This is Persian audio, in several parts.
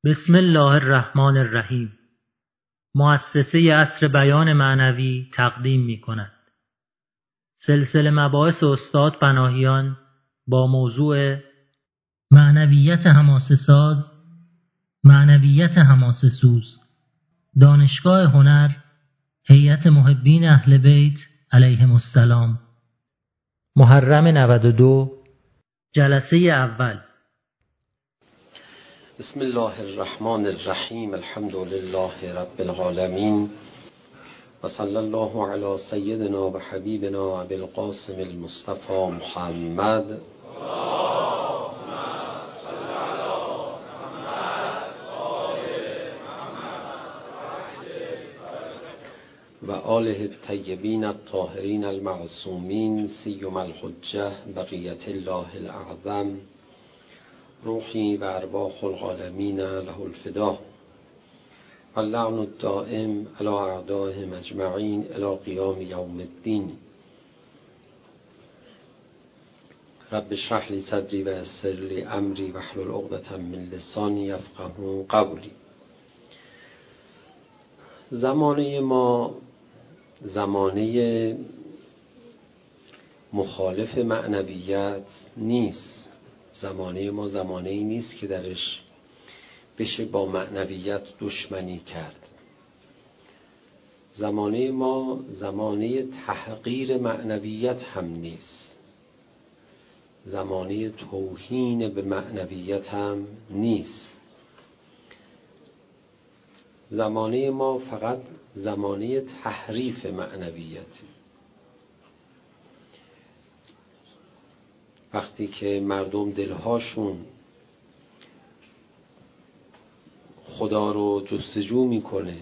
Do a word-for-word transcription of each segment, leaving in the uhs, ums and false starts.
بسم الله الرحمن الرحیم. مؤسسه عصر بیان معنوی تقدیم می کند سلسله مباحث استاد پناهیان با موضوع معنویت حماسه ساز، معنویت حماسه سوز، دانشگاه هنر، هیئت محبین اهل بیت علیهم السلام، محرم نود و دو، جلسه اول. بسم الله الرحمن الرحیم. الحمد لله رب العالمین و صلی الله علی سیدنا و حبیبنا ابی القاسم المصطفى محمد و آله الطیبین الطاهرین المعصومین سیما الحجة بقیة الله الاعظم روحی و ارواح العالمین له الفدا و اللعن الدائم علی اعدائهم اجمعین الی قیام یوم الدین. رب اشرح لی صدری و یسر لی امری واحلل عقدة من لسانی یفقهوا قولی. زمانه ما زمانه مخالف معنویت نیست. زمانه ما زمانه ای نیست که درش بشه با معنویت دشمنی کرد. زمانه ما زمانه تحقیر معنویت هم نیست. زمانه توهین به معنویت هم نیست. زمانه ما فقط زمانه تحریف معنویتی. وقتی که مردم دلهاشون خدا رو جستجو میکنه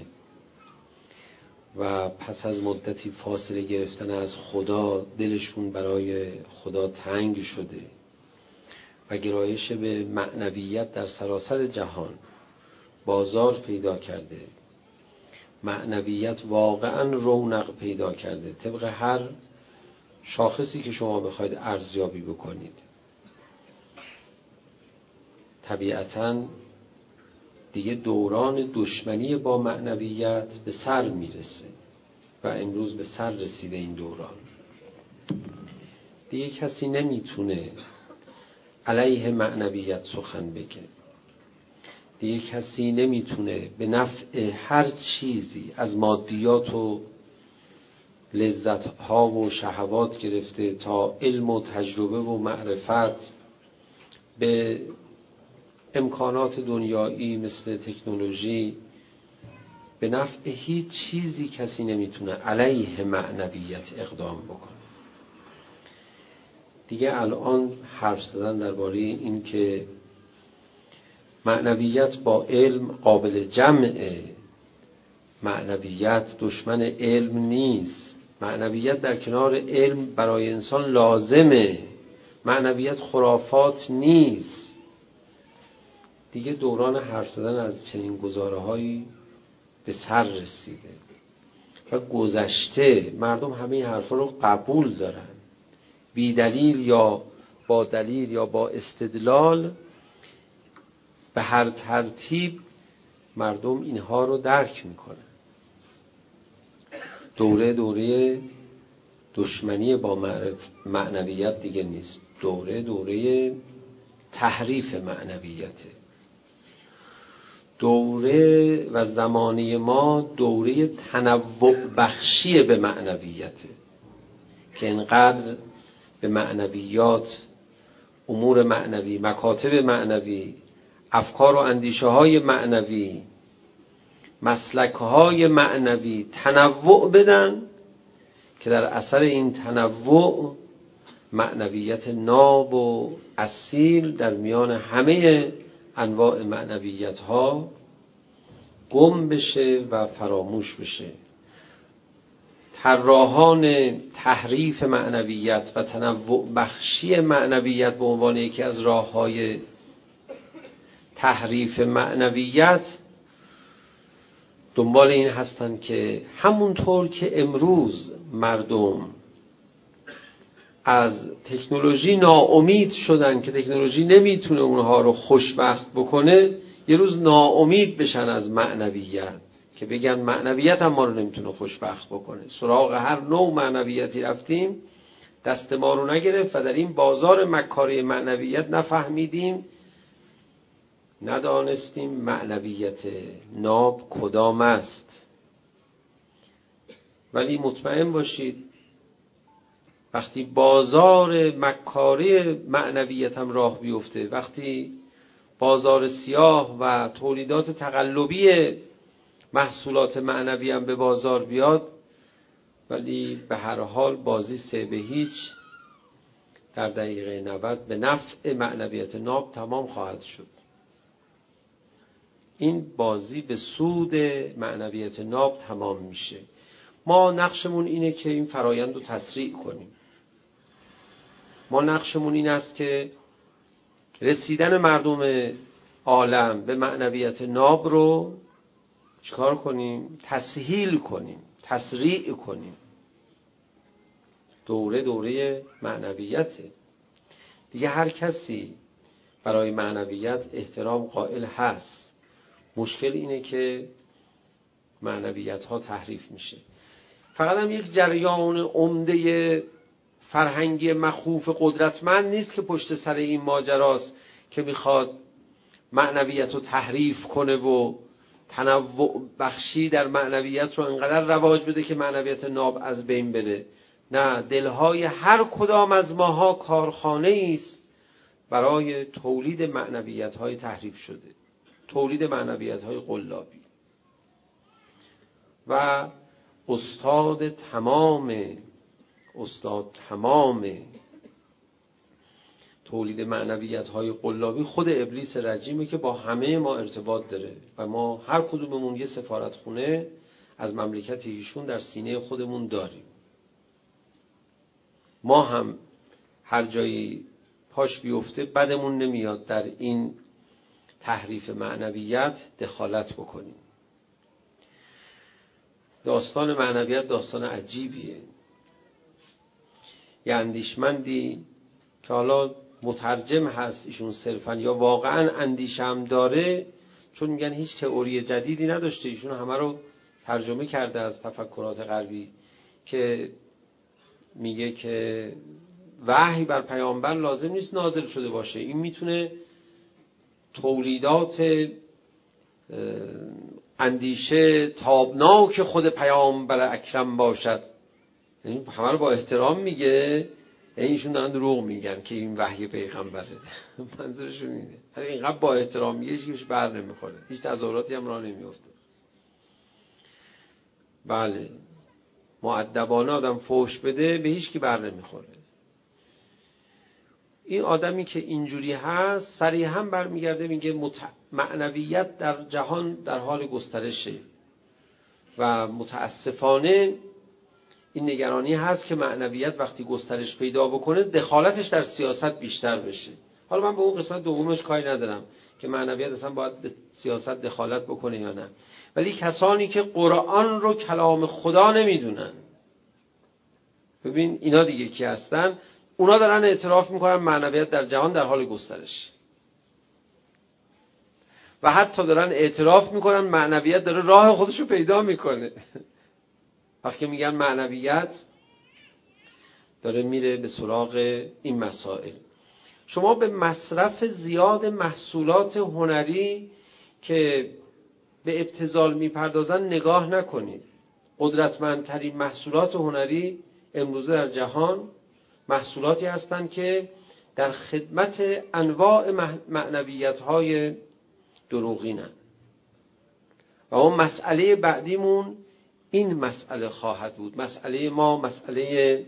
و پس از مدتی فاصله گرفتن از خدا دلشون برای خدا تنگ شده و گرایش به معنویت در سراسر جهان بازار پیدا کرده، معنویت واقعا رونق پیدا کرده طبق هر شاخصی که شما بخواید ارزیابی بکنید. طبیعتاً دیگه دوران دشمنی با معنویت به سر میرسه و امروز به سر رسیده این دوران. دیگه کسی نمیتونه علیه معنویت سخن بگه. دیگه کسی نمیتونه به نفع هر چیزی از مادیات و لذت‌ها و شهوات گرفته تا علم و تجربه و معرفت به امکانات دنیایی مثل تکنولوژی، به نفع هیچ چیزی کسی نمیتونه علیه معنویت اقدام بکنه. دیگه الان حرف زدن درباره این که معنویت با علم قابل جمعه، معنویت دشمن علم نیست، معنویت در کنار علم برای انسان لازمه، معنویت خرافات نیست، دیگه دوران حرف زدن از چنین گزاره‌هایی به سر رسیده و گذشته. مردم همه این حرفا رو قبول دارن، بی دلیل یا با دلیل یا با استدلال، به هر ترتیب مردم اینها رو درک میکنن. دوره دوره دشمنی با معنویت دیگه نیست، دوره دوره تحریف معنویته. دوره و زمانه ما دوره تنوع بخشی به معنویته که اینقدر به معنویات، امور معنوی، مکاتب معنوی، افکار و اندیشه های معنوی، مسلک های معنوی تنوع بدن که در اثر این تنوع معنویت ناب و اصیل در میان همه انواع معنویت ها گم بشه و فراموش بشه. طراحان تحریف معنویت و تنوع بخشی معنویت به عنوان یکی از راه‌های تحریف معنویت دنبال این هستن که همونطور که امروز مردم از تکنولوژی ناامید شدن که تکنولوژی نمیتونه اونها رو خوشبخت بکنه، یه روز ناامید بشن از معنویت، که بگن معنویت هم ما رو نمیتونه خوشبخت بکنه. سراغ هر نوع معنویتی رفتیم دست ما رو نگرفت و در این بازار مکاره معنویت نفهمیدیم، ندانستیم معنویت ناب کدام است. ولی مطمئن باشید وقتی بازار مکاره معنویت هم راه بیفته، وقتی بازار سیاه و تولیدات تقلبی محصولات معنوی هم به بازار بیاد، ولی به هر حال بازی سه به هیچ در دقیقه نود به نفع معنویت ناب تمام خواهد شد. این بازی به سود معنویت ناب تمام میشه. ما نقشمون اینه که این فرایند رو تسریع کنیم. ما نقشمون این است که رسیدن مردم عالم به معنویت ناب رو چیکار کنیم؟ تسهیل کنیم، تسریع کنیم. دوره دوره معنویته دیگه. هر کسی برای معنویت احترام قائل هست. مشکل اینه که معنویت ها تحریف میشه. فقط هم یک جریان عمده فرهنگی مخوف قدرتمند نیست که پشت سر این ماجراست که میخواد معنویت رو تحریف کنه و تنوع بخشی در معنویت رو انقدر رواج بده که معنویت ناب از بین بره. نه، دلهای هر کدام از ماها کارخانه است برای تولید معنویت های تحریف شده، تولید معنویت های قلابی. و استاد تمام استاد تمام تولید معنویت های قلابی خود ابلیس رجیمه که با همه ما ارتباط داره و ما هر کدوممون یه سفارتخونه از مملکت ایشون در سینه خودمون داریم. ما هم هر جایی پاش بیفته بدمون نمیاد در این تحریف معنویت دخالت بکنیم. داستان معنویت داستان عجیبیه. یه اندیشمندی که حالا مترجم هست ایشون صرفا، یا واقعا اندیشه هم داره، چون میگن هیچ تئوری جدیدی نداشته، ایشون همه رو ترجمه کرده از تفکرات غربی، که میگه که وحی بر پیامبر لازم نیست نازل شده باشه، این میتونه تولیدات اندیشه تابناک خود پیامبر اکرم باشد. یعنی همه رو با احترام میگه، یعنی ایشون دارن دروغ میگن که این وحی پیغمبره. منظورشون اینه. هر اینقدر با احترام میگه هیچ بر نمیخوره، هیچ تظاهراتی هم راه نمیفته. بله، مؤدبانه آدم فحش بده به هیچ کی بر نمیخوره. این آدمی که اینجوری هست صریحا برمیگرده میگه مت... معنویت در جهان در حال گسترشه و متاسفانه این نگرانی هست که معنویت وقتی گسترش پیدا بکنه دخالتش در سیاست بیشتر بشه. حالا من به اون قسمت دومش کاری ندارم که معنویت اصلا باید سیاست دخالت بکنه یا نه، ولی کسانی که قرآن رو کلام خدا نمیدونن، ببین اینا دیگه کی هستن؟ اونا دارن اعتراف میکنن معنویت در جهان در حال گسترش و حتی دارن اعتراف میکنن معنویت داره راه خودشو پیدا میکنه. وقتی میگن معنویت داره میره به سراغ این مسائل. شما به مصرف زیاد محصولات هنری که به ابتذال میپردازن نگاه نکنید. قدرتمندترین محصولات هنری امروزه در جهان محصولاتی هستند که در خدمت انواع معنویت‌های دروغینند. و اون مسئله بعدیمون این مسئله خواهد بود. مسئله ما مسئله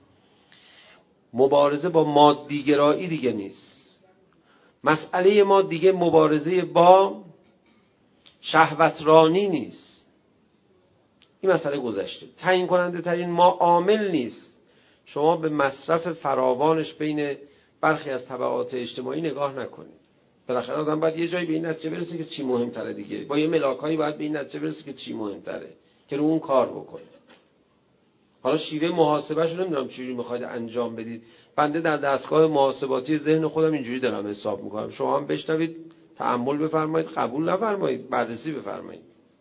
مبارزه با مادیگرایی دیگه نیست. مسئله ما دیگه مبارزه با شهوترانی نیست. این مسئله گذشته. تعیین کننده ترین ما عامل نیست. شما به مصرف فراوانش بین برخی از طبقات اجتماعی نگاه نکنید. بالاخره آدم باید یه جایی به این نتیجه برسه که چی مهمتره دیگه. با یه ملاکایی باید به این نتیجه برسه که چی مهمتره که رو اون کار بکنه. حالا شیوه محاسبهش رو نمیدونم چجوری میخواید انجام بدید. بنده در دستگاه محاسباتی ذهن خودم اینجوری دارم حساب میکنم. شما هم بشنوید تأمل بفرمایید، قبول نفرمایید، بررسی بفرمایید.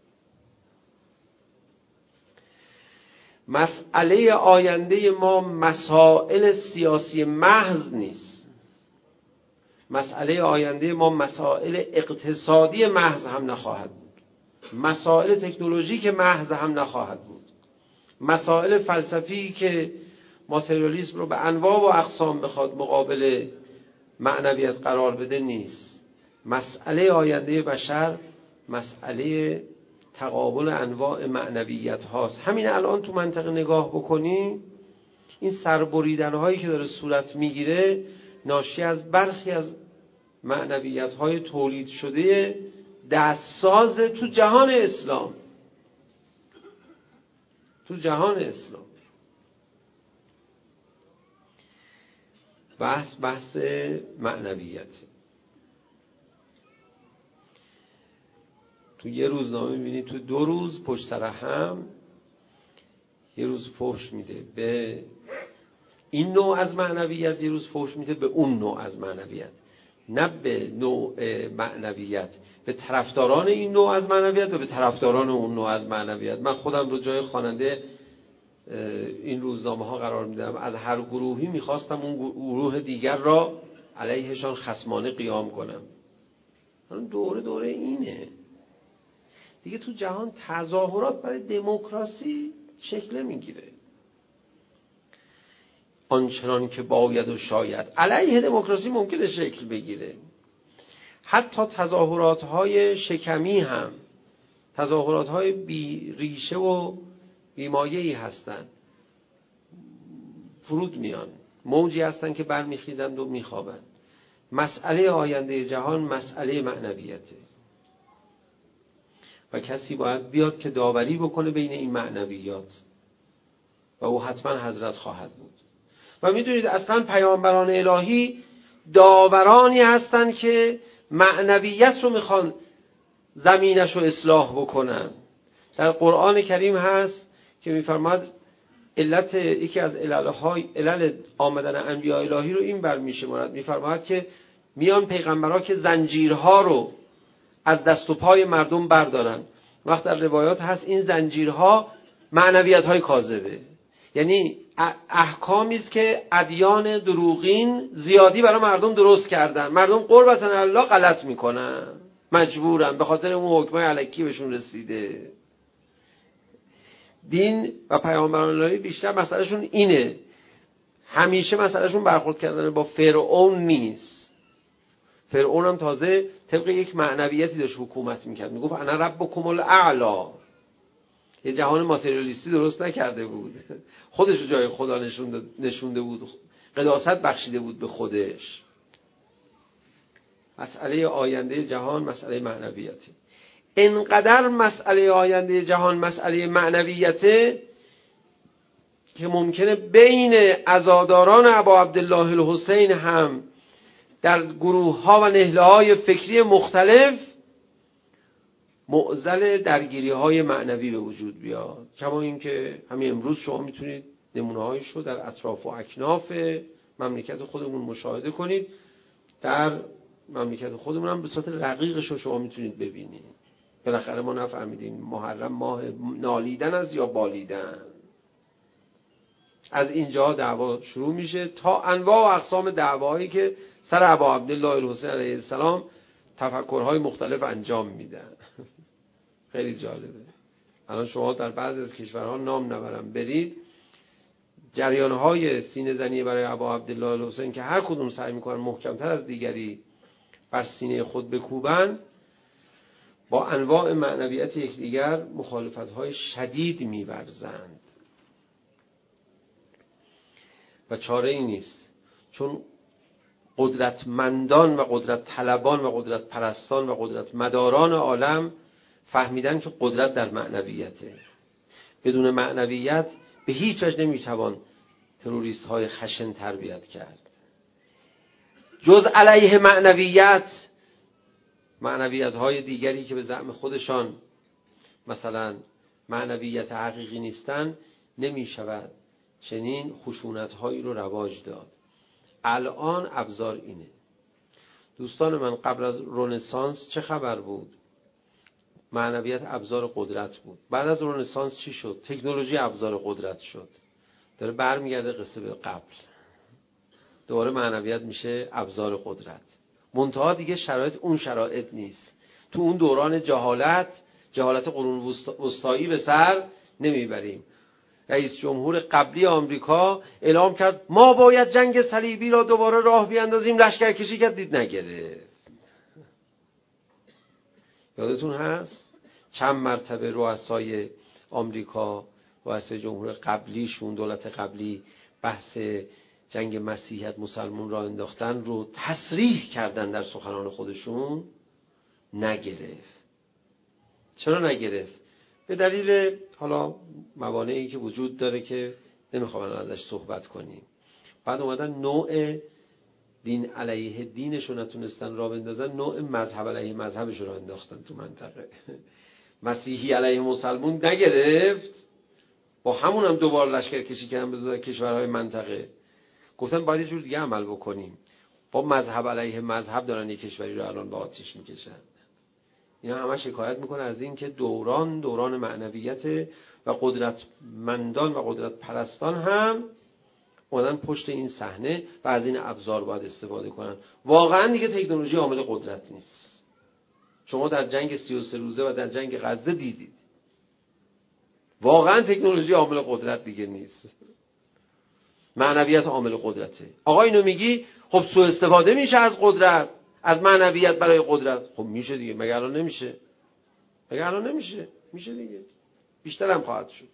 مسئله آینده ما مسائل سیاسی محض نیست. مسئله آینده ما مسائل اقتصادی محض هم نخواهد بود. مسائل تکنولوژیک محض هم نخواهد بود. مسائل فلسفی که ماتریالیسم رو به انواع و اقسام بخواد مقابل معنویت قرار بده نیست. مسئله آینده بشر مسئله تقابل انواع معنویت هاست. همین الان تو منطقه نگاه بکنی، این سربریدن هایی که داره صورت میگیره ناشی از برخی از معنویت های تولید شده دستساز تو جهان اسلام. تو جهان اسلام بحث بحث معنویت. تو یه روزنامه می‌بینید تو دو روز پشت سر هم یه روز فحش میده به این نوع از معنویت، یه روز فحش میده به اون نوع از معنویت. نه به نوع معنویت، به طرفداران این نوع از معنویت و به طرفداران اون نوع از معنویت. من خودم رو جای خواننده این روزنامه ها قرار میدم. از هر گروهی میخواستم اون گروه دیگر را علیهشان خصمانه قیام کنم. دوره دوره اینه دیگه. تو جهان تظاهرات برای دموکراسی شکل میگیره، آنچنان که باید و شاید. علیه دموکراسی ممکنه شکل بگیره. حتی تظاهرات های شکمی هم تظاهرات های بی ریشه و بیمایه‌ای هستن، فرود میان، موجی هستن که برمیخیزند و میخوابند. مسئله آینده جهان مسئله معنویته و کسی باید بیاد که داوری بکنه بین این معنویات و او حتما حضرت خواهد بود. و میدونید اصلا پیامبران الهی داورانی هستند که معنویت رو میخوان زمینش رو اصلاح بکنن. در قرآن کریم هست که میفرماد علت یکی از عللهای علل آمدن انبیاء الهی رو این برمیشمارد، میفرماد که میان پیغمبرها که زنجیرها رو از دست و پای مردم بردارن. وقت در روایات هست این زنجیرها معنویت‌های کاذبه، یعنی احکامی است که ادیان دروغین زیادی برای مردم درست کردن، مردم قربتن الله غلط میکنن، مجبورن به خاطر اون حکمای الکی بهشون رسیده. دین و پیامبران الهی بیشتر مسئلهشون اینه، همیشه مسئلهشون برخورد کردن با فرعون نیست. فرعون هم تازه طبق یک معنویتی داشت حکومت میکرد، میگفت انا ربکم الاعلی. یه جهان ماتریالیستی درست نکرده بود، خودش رو جای خدا نشونده بود، قداست بخشیده بود به خودش. مسئله آینده جهان مسئله معنویته. انقدر مسئله آینده جهان مسئله معنویته که ممکنه بین عزاداران ابا عبدالله الحسین هم در گروه ها و نهله های فکری مختلف معضل درگیری های معنوی به وجود بیاد. کما این که همین امروز شما میتونید نمونه هایش رو در اطراف و اکناف مملکت خودمون مشاهده کنید. در مملکت خودمون هم به صورت رقیقش رو شما میتونید ببینید. بالاخره ما نفهمیدیم محرم ماه نالیدن از یا بالیدن. از اینجا دعوا شروع میشه تا انواع و اقسام دعوایی که سر ابا عبدالله الحسین علیه السلام تفکرهای مختلف انجام میدن. خیلی جالبه. الان شما در بعضی از کشورها نام نبرم برید، جریانهای سینه زنی برای ابا عبدالله الحسین که هر کدوم سعی میکنن محکمتر از دیگری بر سینه خود بکوبن، با انواع معنویت یکدیگر مخالفت‌های شدید می‌ورزند و چاره ای نیست، چون قدرتمندان و قدرت طلبان و قدرت پرستان و قدرت مداران عالم فهمیدن که قدرت در معنویته. بدون معنویت به هیچ وجه نمیتوان تروریست های خشن تربیت کرد. جز علیه معنویت، معنویت های دیگری که به زعم خودشان مثلا معنویت حقیقی نیستن، نمی شود چنین خشونت هایی رو رواج داد. الان ابزار اینه. دوستان من، قبل از رنسانس چه خبر بود؟ معنویت ابزار قدرت بود. بعد از رنسانس چی شد؟ تکنولوژی ابزار قدرت شد. داره برمیگرده قصه به قبل. دوباره معنویت میشه ابزار قدرت. منتها دیگه شرایط اون شرایط نیست. تو اون دوران جهالت، جهالت قرون وسطایی به سر نمیبریم. رئیس جمهور قبلی آمریکا اعلام کرد ما باید جنگ صلیبی را دوباره راه بیاندازیم، لشکرکشی کرد، دید نگرفت. یادتون هست چند مرتبه رؤسای آمریکا، رؤسای جمهور قبلیشون، دولت قبلی، بحث جنگ مسیحیت مسلمون را انداختن رو تصریح کردن در سخنان خودشون، نگرفت. چرا نگرفت؟ به دلیل حالا موانعی که وجود داره که نمیخوام ازش صحبت کنیم. بعد اومدن نوع دین علیه دینش رو نتونستن را بندازن، نوع مذهب علیه مذهبش رو انداختن تو منطقه. مسیحی علیه مسلمون نگرفت، با همون هم دوبار لشکر کشی کردن به دو کشورهای منطقه. گفتن باید یه جور دیگه عمل بکنیم. با مذهب علیه مذهب دارن یک کشوری رو الان به آتیش میکشن. اینا همه شکایت میکنه از این که دوران دوران معنویت و قدرتمندان و قدرت پرستان هم اومدن پشت این صحنه و از این ابزار باید استفاده کنن. واقعا دیگه تکنولوژی عامل قدرت نیست. شما در جنگ سی و سه روزه و در جنگ غزه دیدید واقعا تکنولوژی عامل قدرت دیگه نیست. معنویت عامل قدرته. آقا اینو میگی، خب سوء استفاده میشه از قدرت، از معنویت برای قدرت. خب میشه دیگه، مگه الان نمیشه؟ مگه الان نمیشه؟ میشه دیگه، بیشتر هم خواهد شد.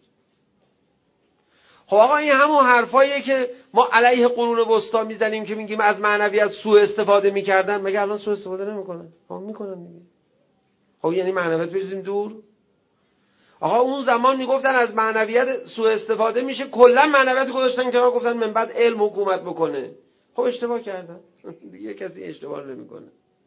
خب آقا این همون حرفاییه که ما علیه قرون وسطا میزنیم که میگیم از معنویت سوء استفاده میکردن، مگه الان سوء استفاده نمیکنن؟ خب میکنن دیگه. خب یعنی معنویت بریزیم دور؟ آقا اون زمان میگفتن از معنویت سوء استفاده میشه، کلا معنویت گذاشتن کنار، گفتن من بعد علم حکومت بکنه. خب اشتباه کردن. دیگه کسی اشتباه نمیکنه.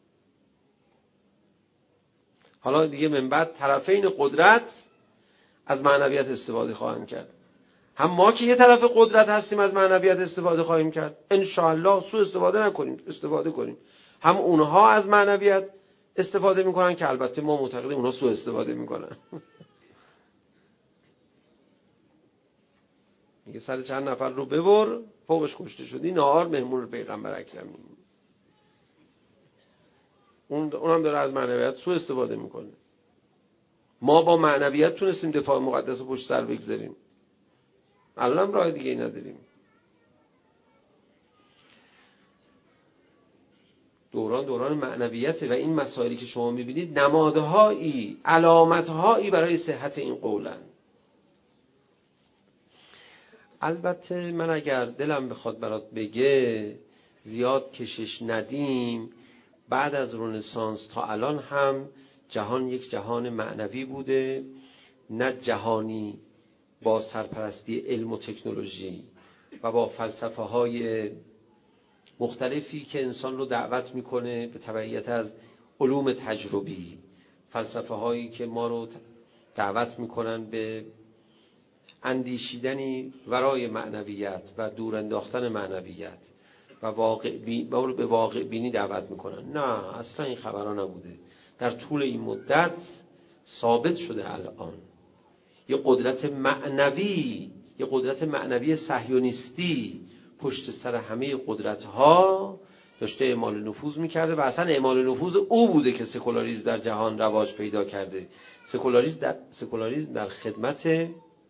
حالا دیگه من بعد طرفین قدرت از معنویت استفاده خواهند کرد. هم ما که یه طرف قدرت هستیم از معنویت استفاده خواهیم کرد، انشاءالله سوء استفاده نکنیم، استفاده کنیم. هم اونها از معنویت استفاده میکنن که البته ما معتقدیم اونها سوء استفاده میکنن. میگه سر چند نفر رو ببر، فوقش کشته شدی، نهار مهمون پیغمبر اکرمی. اون اونم داره از معنویت سوء استفاده میکنه. ما با معنویت تونستیم دفاع مقدس رو پشت سر بگذاریم، الان هم راه دیگه ای نداریم. دوران دوران معنویت و این مسائلی که شما میبینید نمادهایی، علامتهایی برای صحت این قولن. البته من اگر دلم بخواد برات بگه زیاد کشش ندیم، بعد از رنسانس تا الان هم جهان یک جهان معنوی بوده، نه جهانی با سرپرستی علم و تکنولوژی و با فلسفه های مختلفی که انسان رو دعوت میکنه به تبعیت از علوم تجربی، فلسفه هایی که ما رو دعوت میکنن به اندیشیدنی ورای معنویت و دور انداختن معنویت و واقع بی... ما رو به واقع بینی دعوت میکنن. نه، اصلا این خبرها نبوده. در طول این مدت ثابت شده الان یه قدرت معنوی، یه قدرت معنوی صهیونیستی پشت سر همه قدرت‌ها داشته اعمال نفوذ می‌کرده و اصلا اعمال نفوذ او بوده که سکولاریسم در جهان رواج پیدا کرده. سکولاریسم در سکولاریسم در خدمت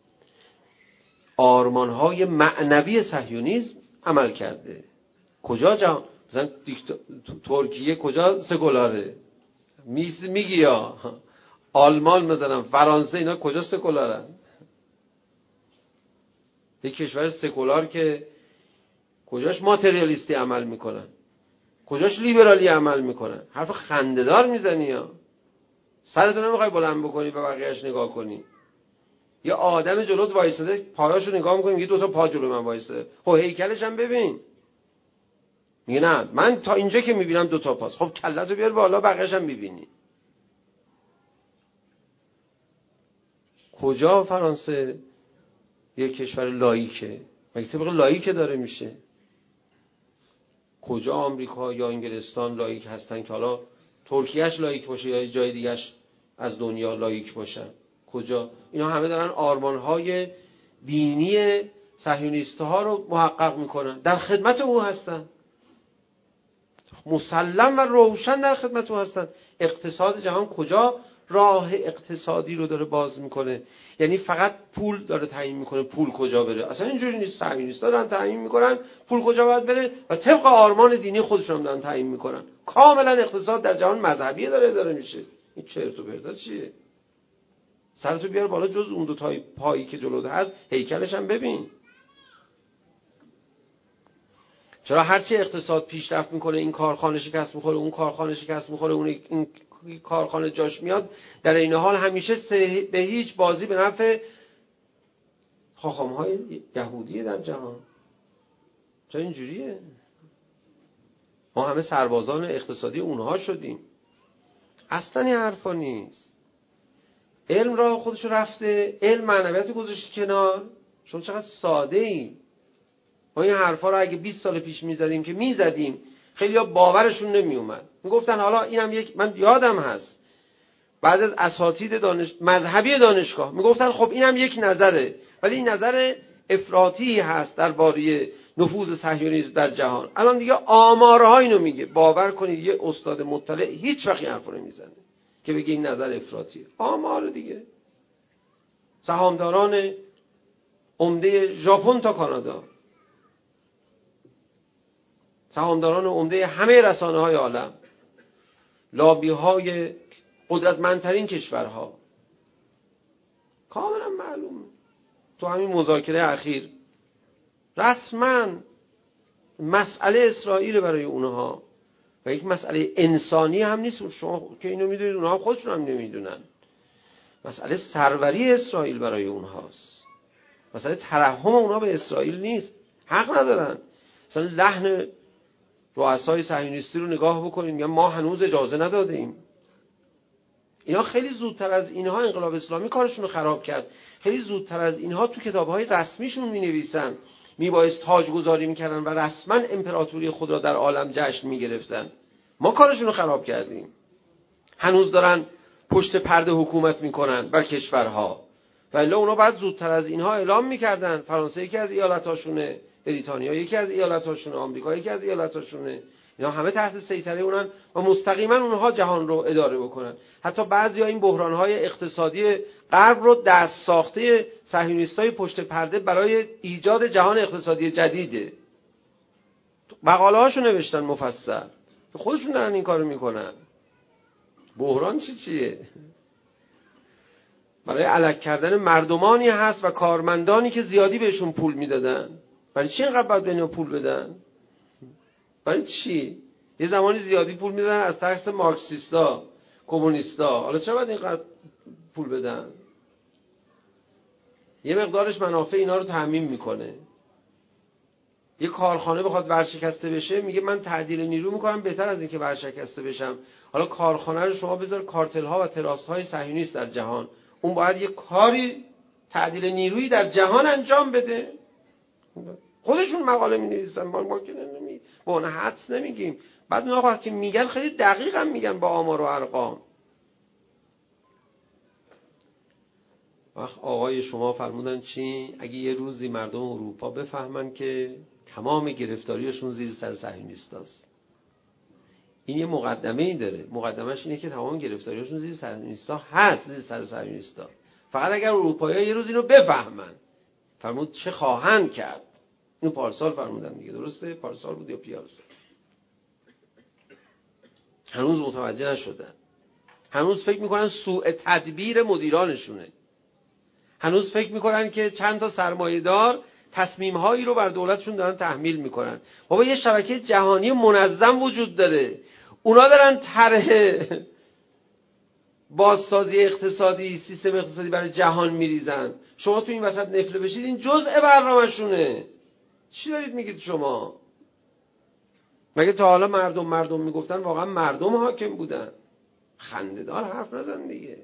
آرمان‌های معنوی صهیونیسم عمل کرده. کجا جهان؟ مثلا دیکت... ترکیه کجا سکولاره؟ میس میگی یا آلمان مثلا فرانسه، اینا کجا سکولارن؟ یک کشور سکولار که کجاش ماتریالیستی عمل میکنن، کجاش لیبرالی عمل میکنن؟ حرف خنده‌دار میزنی یا سرتون نمیخوای بلند بکنی به بقیه‌اش نگاه کنی؟ یه آدم جلوت وایساده پایاشو نگاه میکنی میگی دو تا پا جلو من وایساده، خب هیکلش هم ببین. میگه نه من تا اینجا که میبینم دو تا پاست. خب کله‌تو بیار بالا بقیه‌اش هم میبینی. کجا فرانسه یک کشور لاییکه؟ مگه طبق لاییکه داره میشه؟ کجا آمریکا یا انگلستان لایک هستن که حالا ترکیهش لایک باشه یا جای دیگهش از دنیا لایک باشن؟ کجا؟ اینا همه دارن آرمانهای دینی صهیونیست‌ها رو محقق میکنن، در خدمت او هستن، مسلم و روشن در خدمت او هستن. اقتصاد جهان کجا راه اقتصادی رو داره باز میکنه؟ یعنی فقط پول داره تعیین میکنه پول کجا بره. اصلا اینجوری نیست. صهیونیست‌ها دارن تعیین میکنن پول کجا باید بره و طبق آرمان دینی خودشون دارن تعیین میکنن. کاملا اقتصاد در جهان مذهبی داره اداره میشه. این چرت و پرتا چیه؟ سرتو بیار بالا، جز اون دو تای پایی که جلوت هست هیکلش هم ببین. چرا هرچی اقتصاد پیشرفت میکنه این کارخانه شکست میخوره، اون کارخانه شکست میخوره، اون این کارخانه جاش میاد، در این حال همیشه به هیچ بازی به نفع خاخامهای یهودی در جهان. چرا اینجوریه؟ ما همه سربازان اقتصادی اونها شدیم. اصلا این حرفا نیست. علم را خودش رفته، علم معنویت گذاشت کنار. شما چقدر ساده ای. ما این حرفا رو اگه بیست سال پیش میزدیم که میزدیم، خیلی‌ها باورشون نمیومد. میگفتن حالا اینم یک، من یادم هست بعض از اساتید دانش مذهبی دانشگاه میگفتن خب اینم یک نظره، ولی این نظر افراطی هست درباره نفوذ صهیونیسم در جهان. الان دیگه آمارها اینو میگه. باور کنید یه استاد مطلع هیچ وقت این حرفو نمیزنه که بگه این نظر افراطیه. آمار دیگه. سهامداران عمده ژاپن تا کانادا، سهامداران عمده همه رسانه‌های عالم، لابی‌های قدرتمندترین کشورها، کاملا معلوم. تو همین مذاکره اخیر رسما مسئله اسرائیل برای اونها و یک مسئله انسانی هم نیست. شما که اینو میدونید، اونها خودشون هم نمیدونن. مسئله سروری اسرائیل برای اونهاست. مسئله ترحم اونها به اسرائیل نیست. حق ندارن. مثلا لحن رؤسای صهیونیستی رو نگاه بکنید، میگن ما هنوز اجازه ندادیم. اینا خیلی زودتر از اینها انقلاب اسلامی کارشون رو خراب کرد. خیلی زودتر از اینها تو کتاب‌های رسمیشون می‌نویسن میبایست تاجگذاری می‌کردن و رسما امپراتوری خود را در عالم جشن می‌گرفتن. ما کارشون رو خراب کردیم. هنوز دارن پشت پرده حکومت می‌کنن بر کشورها. ولی اونا بعد زودتر از اینها اعلام می‌کردن. فرانسه یکی از ایالت‌هاشونه، بریتانیا یکی از ایالت‌هاشونه، آمریکا یکی از ایالت‌هاشونه. اینا همه تحت سیطره اونن و مستقیما اونها جهان رو اداره بکنن. حتی بعضیا این بحران‌های اقتصادی غرب رو دست ساخته صهیونیستای پشت پرده برای ایجاد جهان اقتصادی جدیده. مقاله‌هاشو نوشتن مفصل. خودشون دارن این کارو میکنن. بحران چی چیه؟ برای الک کردن مردمانی هست و کارمندانی که زیادی بهشون پول میدادن. برای چی اینقدر باید به اینا پول بدن؟ برای چی؟ یه زمانی زیادی پول میدن از طرف مارکسیستا، کمونیستا. حالا چرا باید اینقدر پول بدن؟ یه مقدارش منافع اینا رو تضمین میکنه. یه کارخانه بخواد ورشکسته بشه، میگه من تعدیل نیرو میکنم بهتر از این که ورشکسته بشم. حالا کارخانه رو شما بذار کارتل ها و تراست های صهیونیست در جهان، اون باید یه کاری تعدیل نیرویی در جهان انجام بده. خودشون مقاله می نویسن، ما ما که نمی با اون حدس نمیگیم. بعد اون وقتی که میگن خیلی دقیق هم میگن با آمار و ارقام. وقت آقای شما فرمودن چی؟ اگه یه روزی مردم اروپا بفهمن که تمام گرفتاریشون زیر سر صهیونیستاست. این یه مقدمه ای داره. مقدمش اینه که تمام گرفتاریشون زیر صهیونیستا هست، زیر سر صهیونیستا. فقط اگر اروپایی‌ها یه روز اینو بفهمن، فرمود چه خواهند کرد. اینو پارسال فرمودن دیگه، درسته؟ پارسال بود یا پیارسال؟ هنوز متوجه نشدن. هنوز فکر میکنن سوء تدبیر مدیرانشونه. هنوز فکر میکنن که چند تا سرمایه‌دار تصمیم‌هایی رو بر دولتشون دارن تحمیل میکنن. بابا یه شبکه جهانی منظم وجود داره. اونا دارن طرح بازسازی اقتصادی، سیستم اقتصادی برای جهان میریزن. شما تو این وسط نفله بشید، این جزء برنامه‌شونه. چی دارید میگید شما؟ مگه تا حالا مردم مردم میگفتن واقعا مردم حاکم بودن؟ خنده‌دار حرف نزن دیگه.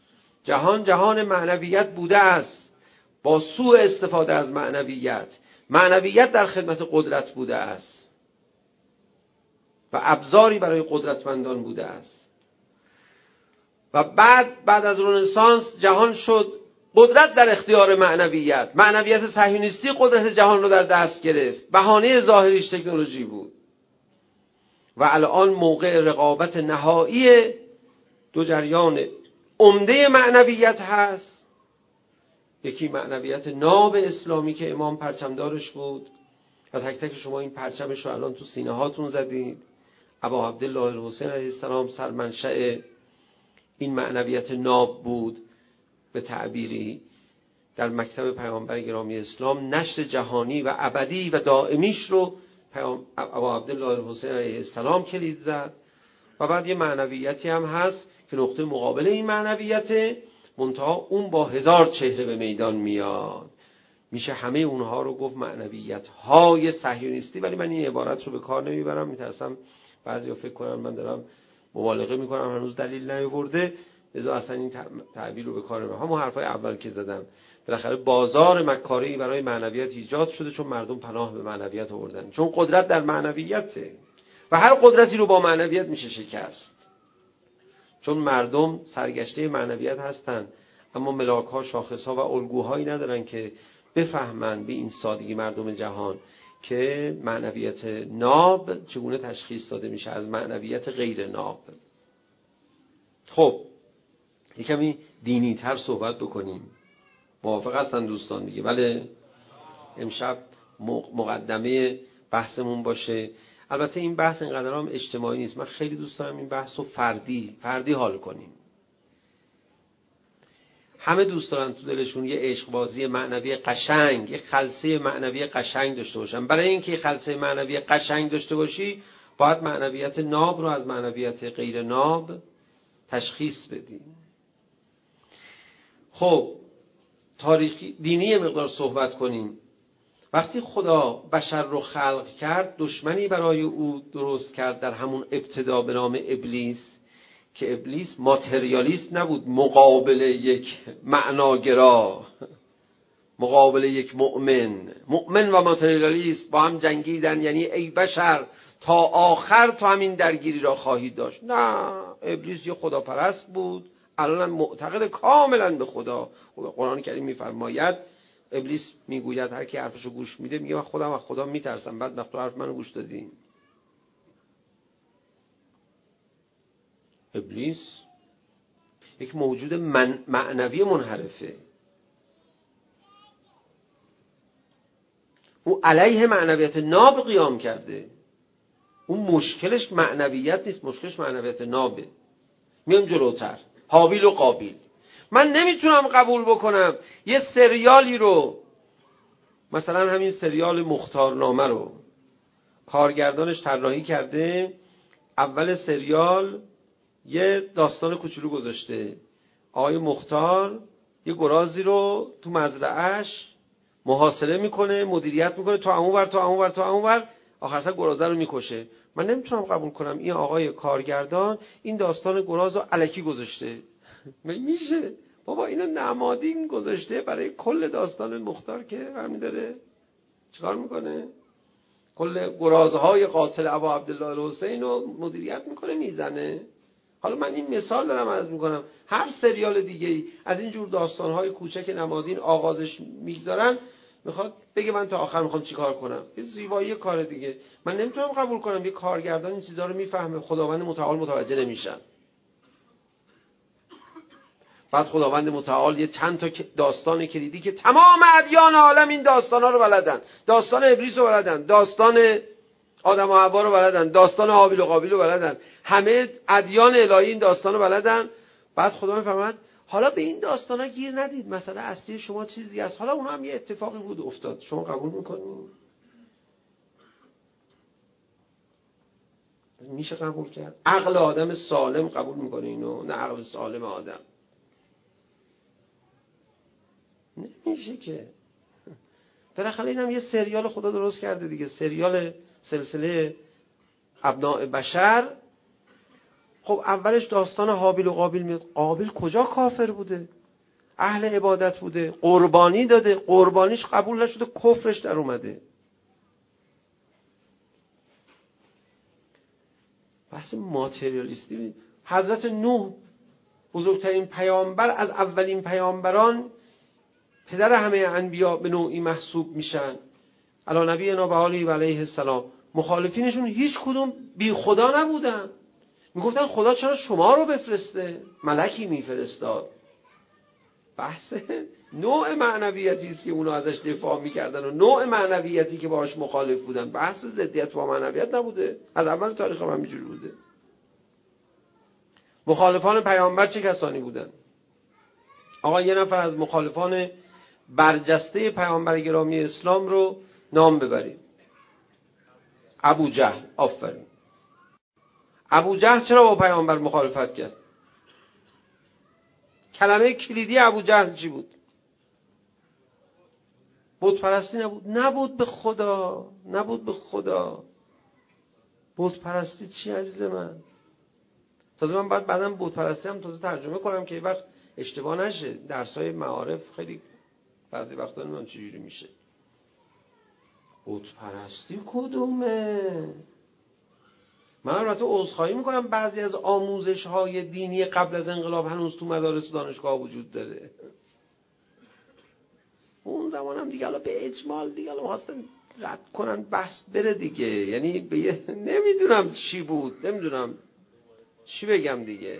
جهان جهان معنویت بوده است با سوء استفاده از معنویت. معنویت در خدمت قدرت بوده است و ابزاری برای قدرتمندان بوده است و بعد بعد از رنسانس جهان شد قدرت در اختیار معنویت. معنویت صهیونیستی قدرت جهان رو در دست گرفت. بهانه ظاهریش تکنولوژی بود و الان موقع رقابت نهایی دو جریان عمده معنویت هست. یکی معنویت ناب اسلامی که امام پرچمدارش بود و تک تک شما این پرچمش رو الان تو سینه هاتون زدید. ابا عبدالله الحسین علیه السلام سرمنشأ این معنویت ناب بود. به تعبیری در مکتب پیامبر گرامی اسلام نشر جهانی و ابدی و دائمیش رو ابا عبدالله الحسین علیه السلام کلید زد. و بعد یه معنویتی هم هست که نقطه مقابل این معنویته، منتها اون با هزار چهره به میدان میاد. میشه همه اونها رو گفت معنویت های صهیونیستی، ولی من این عبارت رو به کار نمیبرم، میترسم بعضیا فکر کنن من دارم مبالغه میکنم، هنوز دلیل نیاورده، لذا اصلا این تعبیر رو به کار نمیبرم. همون حرفای اول که زدم، بالاخره بازار مکاری برای معنویت ایجاد شده چون مردم پناه به معنویت آوردن، چون قدرت در معنویته و هر قدرتی رو با معنویت میشه شکست، چون مردم سرگشته معنویت هستن، اما ملاک‌ها، شاخص‌ها و الگوهایی ندارن که بفهمن به این سادگی مردم جهان که معنویت ناب چگونه تشخیص داده میشه از معنویت غیر ناب. خب یک کمی دینی تر صحبت بکنیم. موافق هستن دوستان دیگه؟ بله، امشب مقدمه بحثمون باشه. البته این بحث اینقدر هم اجتماعی نیست، من خیلی دوست دارم این بحث رو فردی فردی حال کنیم. همه دوست دارن تو دلشون یه عشقبازی معنوی قشنگ، یه خلسه معنوی قشنگ داشته باشن. برای اینکه خلسه معنوی قشنگ داشته باشی باید معنویت ناب رو از معنویت غیر ناب تشخیص بدی. خب تاریخی دینی مقدار صحبت کنیم. وقتی خدا بشر رو خلق کرد، دشمنی برای او درست کرد در همون ابتدا به نام ابلیس، که ابلیس ماتریالیست نبود، مقابل یک معناگرا، مقابل یک مؤمن. مؤمن و ماتریالیست با هم جنگیدن، یعنی ای بشر تا آخر تو همین درگیری را خواهید داشت. نه، ابلیس یه خداپرست بود، الان معتقد کاملا به خدا. قرآن کریم میفرماید، ابلیس میگوید هر کی حرفشو گوش میده میگه من خودم از خدا میترسم، بعد وقتی حرف منو گوش دادین. ابلیس یک موجود من معنوی منحرفه، او علیه معنویت ناب قیام کرده. اون مشکلش معنویت نیست، مشکلش معنویت نابه. میام جلوتر، حابیل و قابیل. من نمیتونم قبول بکنم یه سریالی رو، مثلا همین سریال مختارنامه رو کارگردانش طراحی کرده، اول سریال یه داستان کوچولو گذاشته، آقای مختار یه گرازی رو تو مزرعه‌اش محاصره میکنه، مدیریت میکنه، تا اونور تا اونور تا اونور، آخر سر گرازه رو میکشه. من نمیتونم قبول کنم این آقای کارگردان این داستان گراز رو الکی گذاشته. میشه بابا اینو نمادین گذاشته برای کل داستان مختار که برمی داره چیکار میکنه؟ کل گرازهای قاتل ابا عبدالله الحسین رو مدیریت میکنه، میزنه. حالا من این مثال دارم عرض میکنم، هر سریال دیگه‌ای از این جور داستانهای کوچک نمادین آغازش میگذارن، میخواد بگه من تا آخر میخوام چیکار کنم، یه زیبایی کار دیگه. من نمیتونم قبول کنم یه کارگردان این چیزا رو میفهمه، خداوند متعال متوجه نمیشن. بعد خداوند متعال یه چند تا داستان کلیدی که تمام ادیان عالم این داستانا رو بلدن، داستان ابلیس رو بلدن، داستان آدم و حوا رو بلدن، داستان حابیل و قابیل رو بلدن، همه ادیان الهی این داستان رو بلدن. بعد خدا میفرماد حالا به این داستانا گیر ندید، مثلا اصلی شما چیزی است، حالا اونها هم یه اتفاقی بود افتاد، شما قبول میکنید؟ میشه قبول کرد؟ عقل آدم سالم قبول میکنه اینو؟ نه عقل سالم آدم نمیشه که. بالاخره اینم یه سریال خدا درست کرده دیگه، سریال سلسله ابناء بشر. خب اولش داستان حابیل و قابیل میاد. قابیل کجا کافر بوده؟ اهل عبادت بوده، قربانی داده، قربانیش قبول نشده، کفرش در اومده. بحث ماتریالیستی. حضرت نوح بزرگترین پیامبر از اولین پیامبران، پدر همه انبیا به نوعی محسوب میشن. علی نبینا و آله و علیه السلام. مخالفینشون هیچ کدوم بی خدا نبودن. میگفتن خدا چرا شما رو بفرسته؟ ملکی میفرستاد. بحث نوع معنویتی است که اونا ازش دفاع میکردن و نوع معنویتی که باهاش مخالف بودن. بحث ضدیت با معنویت نبوده. از اول تاریخ هم همینجوری بوده. مخالفان پیامبر چه کسانی بودن؟ آقا یه نفر از مخالفان برجسته پیامبر گرامی اسلام رو نام ببرید. ابو جهل. آفرین. ابو جهل چرا با پیامبر مخالفت کرد؟ کلمه کلیدی ابو جهل چی بود؟ بت پرستی نبود. نبود به خدا. نبود به خدا. بت پرستی چی عزیز من؟ تازه من باید بعدم بت پرستی هم تازه ترجمه کنم که یه وقت اشتباه نشه. درسای معارف خیلی بعضی وقتا نمیدونم چجوری میشه. بت پرستی کدومه؟ من البته عذرخواهی میکنم بعضی از آموزش های دینی قبل از انقلاب هنوز تو مدارس و دانشگاه وجود داره. اون زمان هم دیگه الان به اجمال دیگه الان خواستن رد کنن بحث بره دیگه. یعنی به یه نمیدونم چی بود، نمیدونم چی بگم دیگه.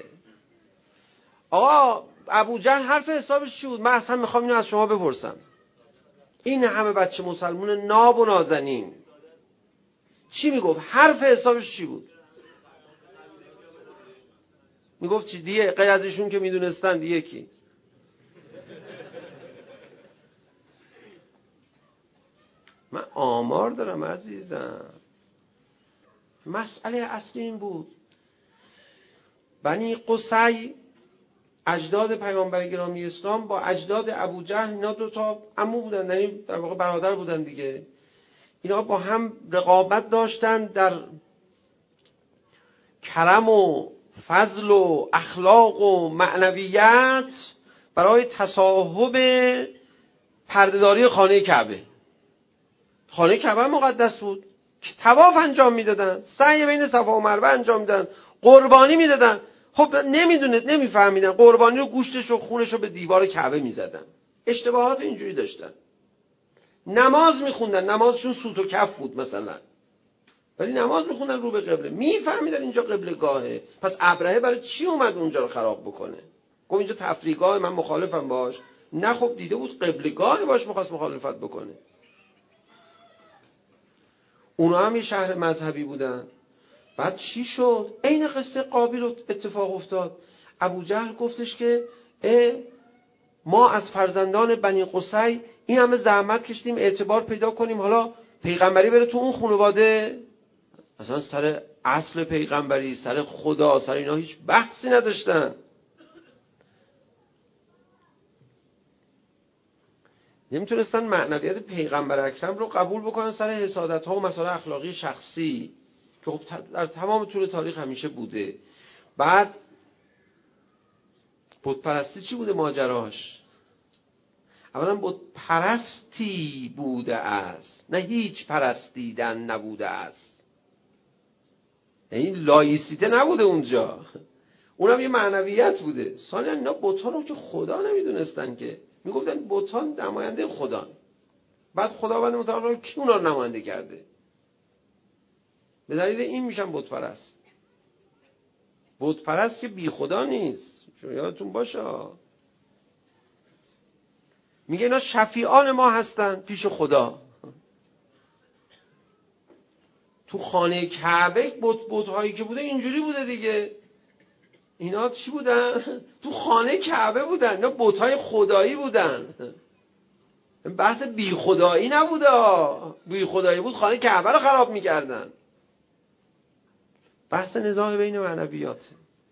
آقا ابو جهل حرف حسابش چی بود؟ من اصلا میخوام اینو از شما بپرسم. این همه بچه مسلمون ناب و نازنین چی میگفت؟ حرف حسابش چی بود؟ میگفت چی دیگه؟ غیر از ایشون که میدونستن دیگه کی؟ من آمار دارم عزیزم. مسئله اصلی این بود بنی قصی اجداد پیامبر گرامی اسلام با اجداد ابو جهل، اینا دو تا عمو بودن، یعنی در واقع برادر بودن دیگه. اینا با هم رقابت داشتن در کرم و فضل و اخلاق و معنویت برای تصاحب پردهداری خانه کعبه. خانه کعبه مقدس بود. طواف انجام میدادن، سعی بین صفا و مروه انجام میدادن، قربانی میدادن. خب نمیدونه نمیفهمیدن قربانی رو گوشتش و خونش رو به دیوار کعبه میزدن. اشتباهات اینجوری داشتن. نماز میخوندن، نمازشون سوت و کف بود مثلا، ولی نماز میخوندن رو به قبله. میفهمیدن اینجا قبله گاهه. پس ابرهه برای چی اومد اونجا رو خراب بکنه؟ گفت اینجا تفریحگاه، من مخالفم باش. نه خب دیده بود قبله گاه باش، میخواست مخالفت بکنه. اونا هم یه شهر مذهبی بودن. بعد چی شد؟ عین قصه قابیل اتفاق افتاد. ابو جهل گفتش که اه ما از فرزندان بنی قصی این همه زحمت کشیدیم اعتبار پیدا کنیم، حالا پیغمبری بره تو اون خانواده؟ اصلا سر اصل پیغمبری، سر خدا، سر اینا هیچ بحثی نداشتن. نمیتونستن معنویت پیغمبر اکرم رو قبول بکنن سر حسادت ها و مسائل اخلاقی شخصی که خب در تمام طول تاریخ همیشه بوده. بعد بت پرستی چی بوده ماجراش؟ اولا بت پرستی بوده است، نه هیچ پرستیدن نبوده است. یعنی لایسیته نبوده اونجا، اونم یه معنویت بوده. ثانیا اینا بت‌ها رو که خدا نمیدونستن، که میگفتن بت‌ها نماینده خدا. بعد خداوند متعال کی اونا رو نماینده کرده؟ به دلیل این میشن بت پرست. بت پرست که بی خدا نیست، شما یادتون باشه. میگه اینا شفیعان ما هستن پیش خدا. تو خانه کعبه بت بت هایی که بوده اینجوری بوده دیگه. اینا چی بودن؟ تو خانه کعبه بودن. اینا بت های خدایی بودن. بحث بی خدایی نبوده. بی خدایی بود خانه کعبه رو خراب میکردن. بحث نزاع بین معنویات،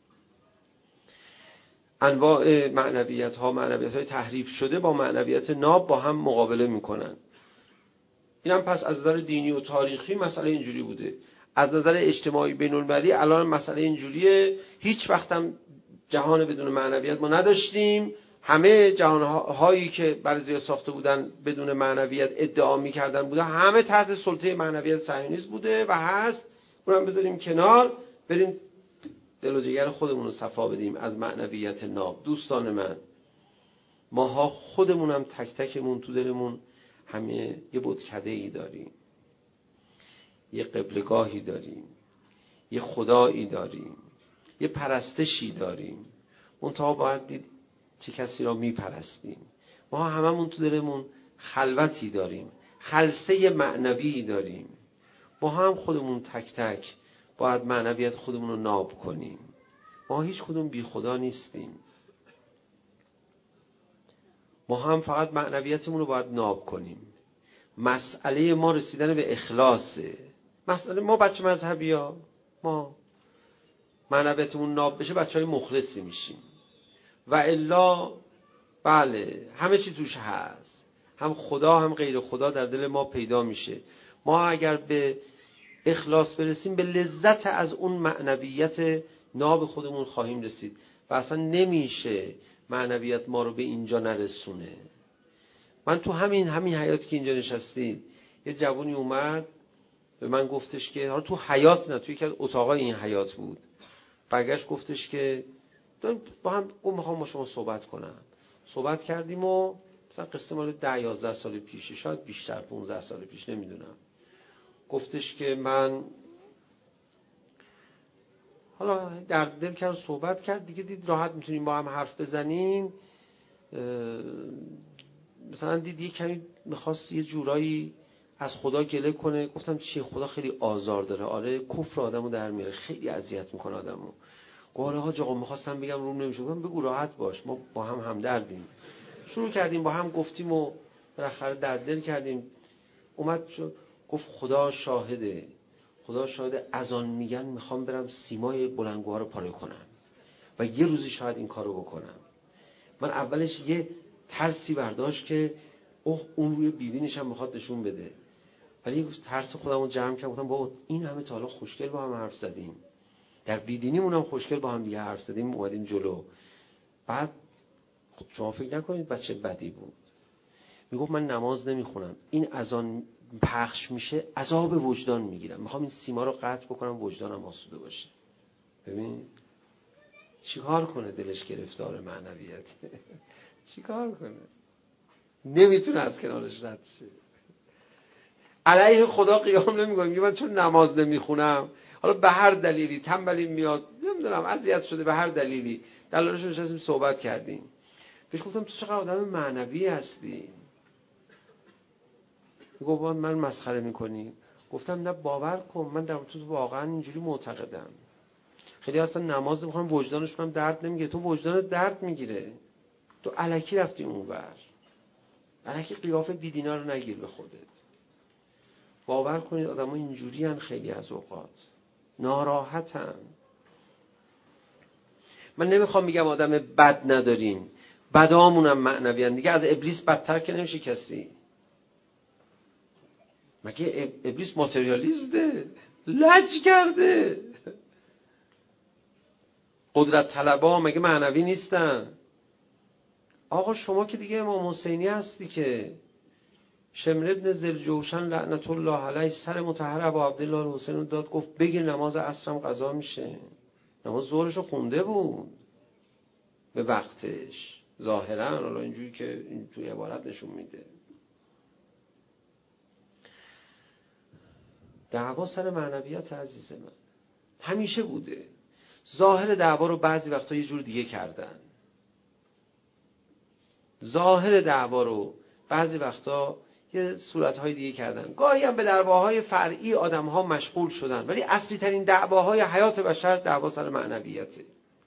انواع معنویت ها، معنویت های تحریف شده با معنویت ناب با هم مقابله میکنن. این هم پس از نظر دینی و تاریخی مسئله اینجوری بوده. از نظر اجتماعی بین المللی الان مسئله اینجوریه. هیچ وقت هم جهان بدون معنویت ما نداشتیم همه جهانهایی که برای ساخته بودن بدون معنویت ادعا می‌کردن بوده، همه تحت سلطه معنویت صهیونیسم بوده و هست. اونم بذاریم کنار، بریم دل و جگر خودمون رو صفا بدیم از معنویت ناب. دوستان من، ماها خودمونم تک تکمون تو دلمون همه یه بتکده‌ای داریم، یه قبلگاهی داریم، یه خدایی داریم، یه پرستشی داریم. منتها باید دید چه کسی را میپرستیم. ما هممون تو دلمون خلوتی داریم، خلسه معنوی داریم. ما هم خودمون تک تک باید معنویت خودمون رو ناب کنیم. ما هیچ کدوم بی خدا نیستیم. ما هم فقط معنویتمون رو باید ناب کنیم. مسئله ما رسیدن به اخلاصه. مسئله ما بچه مذهبی ها، ما معنویتمون ناب بشه بچه های مخلصی میشیم. و الا بله همه چی توش هست، هم خدا هم غیر خدا در دل ما پیدا میشه. ما اگر به اخلاص برسیم به لذت از اون معنویت ناب خودمون خواهیم رسید و اصلا نمیشه معنویت ما رو به اینجا نرسونه. من تو همین همین حیاتی که اینجا نشستید یه جوونی اومد به من گفتش که حالا تو حیات نه، توی یکی از اتاقای این حیات بود، برگشت گفتش که با هم اون میخوام با شما صحبت کنم. صحبت کردیم و مثلا قصه مال ده یازده سال پیشه، شاید بیشتر، پونزده سال پیش، نمیدونم. گفتش که من حالا در دل کرد صحبت کرد دیگه، دید راحت میتونیم با هم حرف بزنیم. مثلا دید یه کمی میخواست یه جورایی از خدا گله کنه. گفتم چیه؟ خدا خیلی آزار داره. آره کفر آدمو در میاره، خیلی اذیت میکنه آدمو. گفت حاج آقا میخواستم بگم روم نمیشه. گفتم بگو راحت باش، ما با هم همدردیم. شروع کردیم با هم گفتیم و بالاخره در دل کردیم. اومد شد گفت خدا شاهده، خدا شاهده اذان میگن میخوام برم سیمای بلندگوها رو پاره کنم و یه روزی شاید این کارو بکنم. من اولش یه ترسی برداشت که اوه اون روی بیبینش هم میخواد نشون بده، ولی ترس خودمو جمع کردم. گفتم بابا این همه تا حالا خوشگل با هم حرف زدیم، در بیدینیمون هم خوشگل با هم دیگه حرف زدیم، اومدیم جلو. بعد خب شما فکر نکنید بچه بدی بود. میگفت من نماز نمیخونم، این اذان پخش میشه عذاب وجدان میگیرم، میخوام این سیما رو قطع بکنم وجدانم آسوده باشه. ببین چیکار کنه؟ دلش گرفتار معنویت چیکار کنه؟ نمیتونه از کنارش رد شه. علیه خدا قیام نمیکنه. میگه من چون نماز نمیخونم، حالا به هر دلیلی تنبلی میاد، نمیدونم اذیت شده، به هر دلیلی دلالش نشستیم صحبت کردیم. بهش گفتم تو چقدر آدم معنوی هستی. گفت من مسخره میکنی؟ گفتم نه باور کن، من در تو واقعا اینجوری معتقدم. خیلی اصلا نماز میخوام وجدانشون هم درد نمیگیره، تو وجدان درد میگیره، تو الکی رفتی اونور، الکی قیافه بیدینا رو نگیر به خودت. باور کنید آدم ها اینجوری هن، خیلی از اوقات ناراحتن. من نمیخوام بگم آدم بد نداریم، بدامونم معنوی هن دیگه. از ابلیس بدتر که نمیشه کسی. مگه ابلیس ماتریالیسته؟ لج کرده. قدرت طلبا مگه معنوی نیستن؟ آقا شما که دیگه امام حسینی هستی که شمر ابن ذوالجوشن لعنت الله علیه سر مطهر ابو عبدالله الحسین رو داد، گفت بگیر نماز عصرم قضا میشه. نماز ظهرش رو خونده بود به وقتش ظاهرا، حالا اینجوری که این توی عبارت نشون میده. دعوا سر معنویت عزیز من همیشه بوده. ظاهر دعوا رو بعضی وقتا یه جور دیگه کردن. ظاهر دعوا رو بعضی وقتا یه صورتهای دیگه کردن. گاهی هم به دعواهای فرعی آدم‌ها مشغول شدن، ولی اصلی ترین دعواهای حیات بشر دعوا سر معنویته.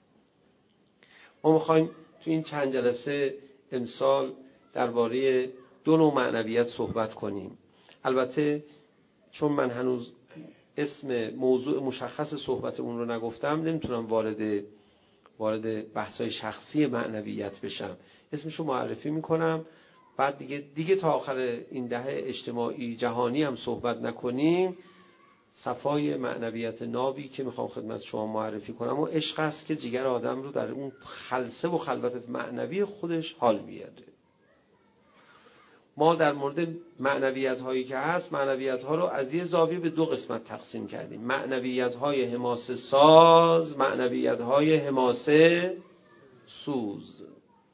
ما می‌خوایم تو این چند جلسه امسال درباره دو نوع معنویت صحبت کنیم. البته چون من هنوز اسم موضوع مشخص صحبتمون رو نگفتم، نمیتونم وارد وارد بحث‌های شخصی معنویت بشم. اسمش رو معرفی میکنم، بعد دیگه دیگه تا آخر این دهه اجتماعی جهانی هم صحبت نکنیم، صفای معنویت نابی که میخوام خدمت شما معرفی کنم و عشق است که جگر آدم رو در اون خلسه و خلوت معنوی خودش حال بیاره. ما در مورد معنویت هایی که هست، معنویت ها رو از یه زاویه به دو قسمت تقسیم کردیم: معنویت های حماسه ساز، معنویت های حماسه سوز.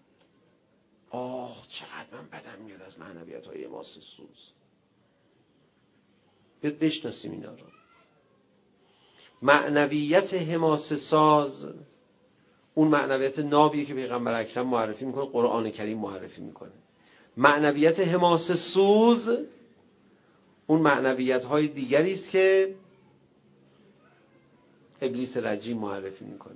آه چقدر من بدم میاد از معنویت های حماسه سوز. بیاد بشناسیم اینا رو. معنویت حماسه ساز اون معنویت نابیه که پیغمبر اکرم معرفی میکنه، قرآن کریم معرفی میکنه. معنویت حماسه سوز اون معنویت های دیگری است که ابلیس رجیم معرفی میکنه.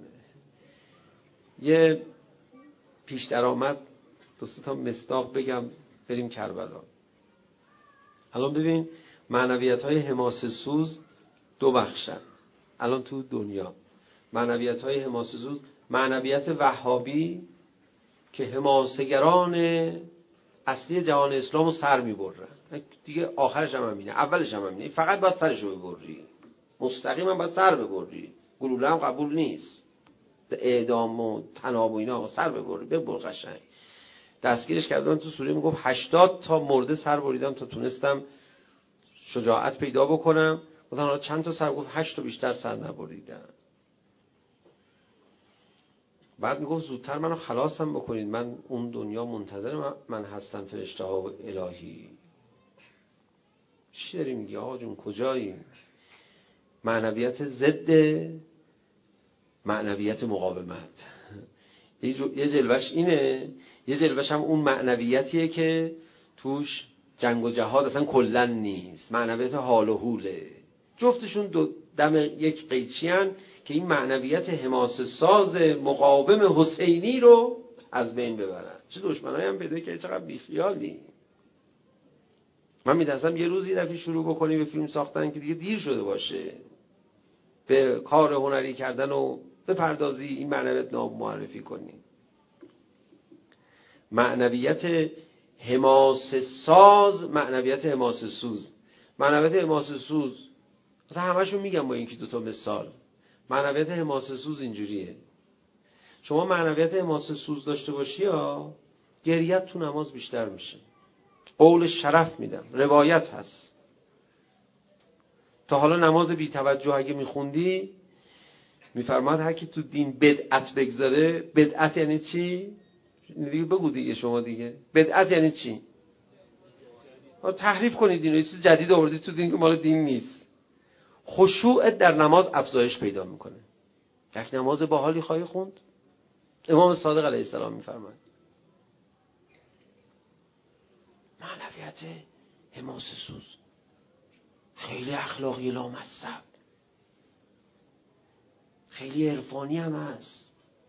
یه پیش درآمد دو سه تا مصداق بگم بریم کربلا. الان ببین معنویت های حماسه سوز دو بخشن الان تو دنیا. معنویت های حماسه سوز، معنویت وهابی که حماسه‌گران اصلی جهان اسلامو سر میبرن دیگه، آخرش هم همینه، اولش هم همینه، فقط باید سرشو ببری، مستقیما باید سر ببری، گلوله هم قبول نیست، اعدام و طناب و اینا سر ببری، ببر قشنگ. دستگیرش کردن تو سوریه، میگفت هشتاد تا مرده سر بریدم تا تونستم شجاعت پیدا بکنم. گفتن حالا چند تا سر؟ گفت هشت تا بیشتر سر نبریدم. بعد میگفت زودتر منو خلاصم بکنید، من اون دنیا منتظر من هستم، فرشته ها و الهی. چی داری میگی آقا جون، کجایی؟ معنویت ضد معنویت مقاومت. یه جلوش اینه، یه جلوش هم اون معنویتیه که توش جنگ و جهاد اصلا کلن نیست، معنویت حال و حوله. جفتشون دو دم یک قیچی هن که این معنویت حماسه ساز مقاوم حسینی رو از بین ببرن. چه دشمنایی هم پیدا که چقدر بیخیالی. من می‌درسم یه روزی دفعه شروع بکنی به فیلم ساختن که دیگه دیر شده باشه، به کار هنری کردن و به پردازی این معنویت ناب معرفی کنی. معنویت حماسه ساز، معنویت حماسه سوز. معنویت حماسه سوز مثلا همشون میگم با اینکه دوتا مثال. معنویت حماسه سوز اینجوریه: شما معنویت حماسه سوز داشته باشی ها، گریت تو نماز بیشتر میشه. قول شرف میدم، روایت هست. تا حالا نماز بی توجه اگه میخوندی، میفرماد هر کی تو دین بدعت بگذاره. بدعت یعنی چی؟ دیگه بگو دیگه شما دیگه. بدعت یعنی چی؟ تحریف کنید دین رو، یه چیز جدید آوردید تو دین که مال دین نیست. خشوع در نماز افزایش پیدا میکنه. یک نماز باحالی خواهی خوند. امام صادق علیه السلام میفرماید معنویت حماسه سوز خیلی اخلاقی لامصب، خیلی عرفانی هم هست.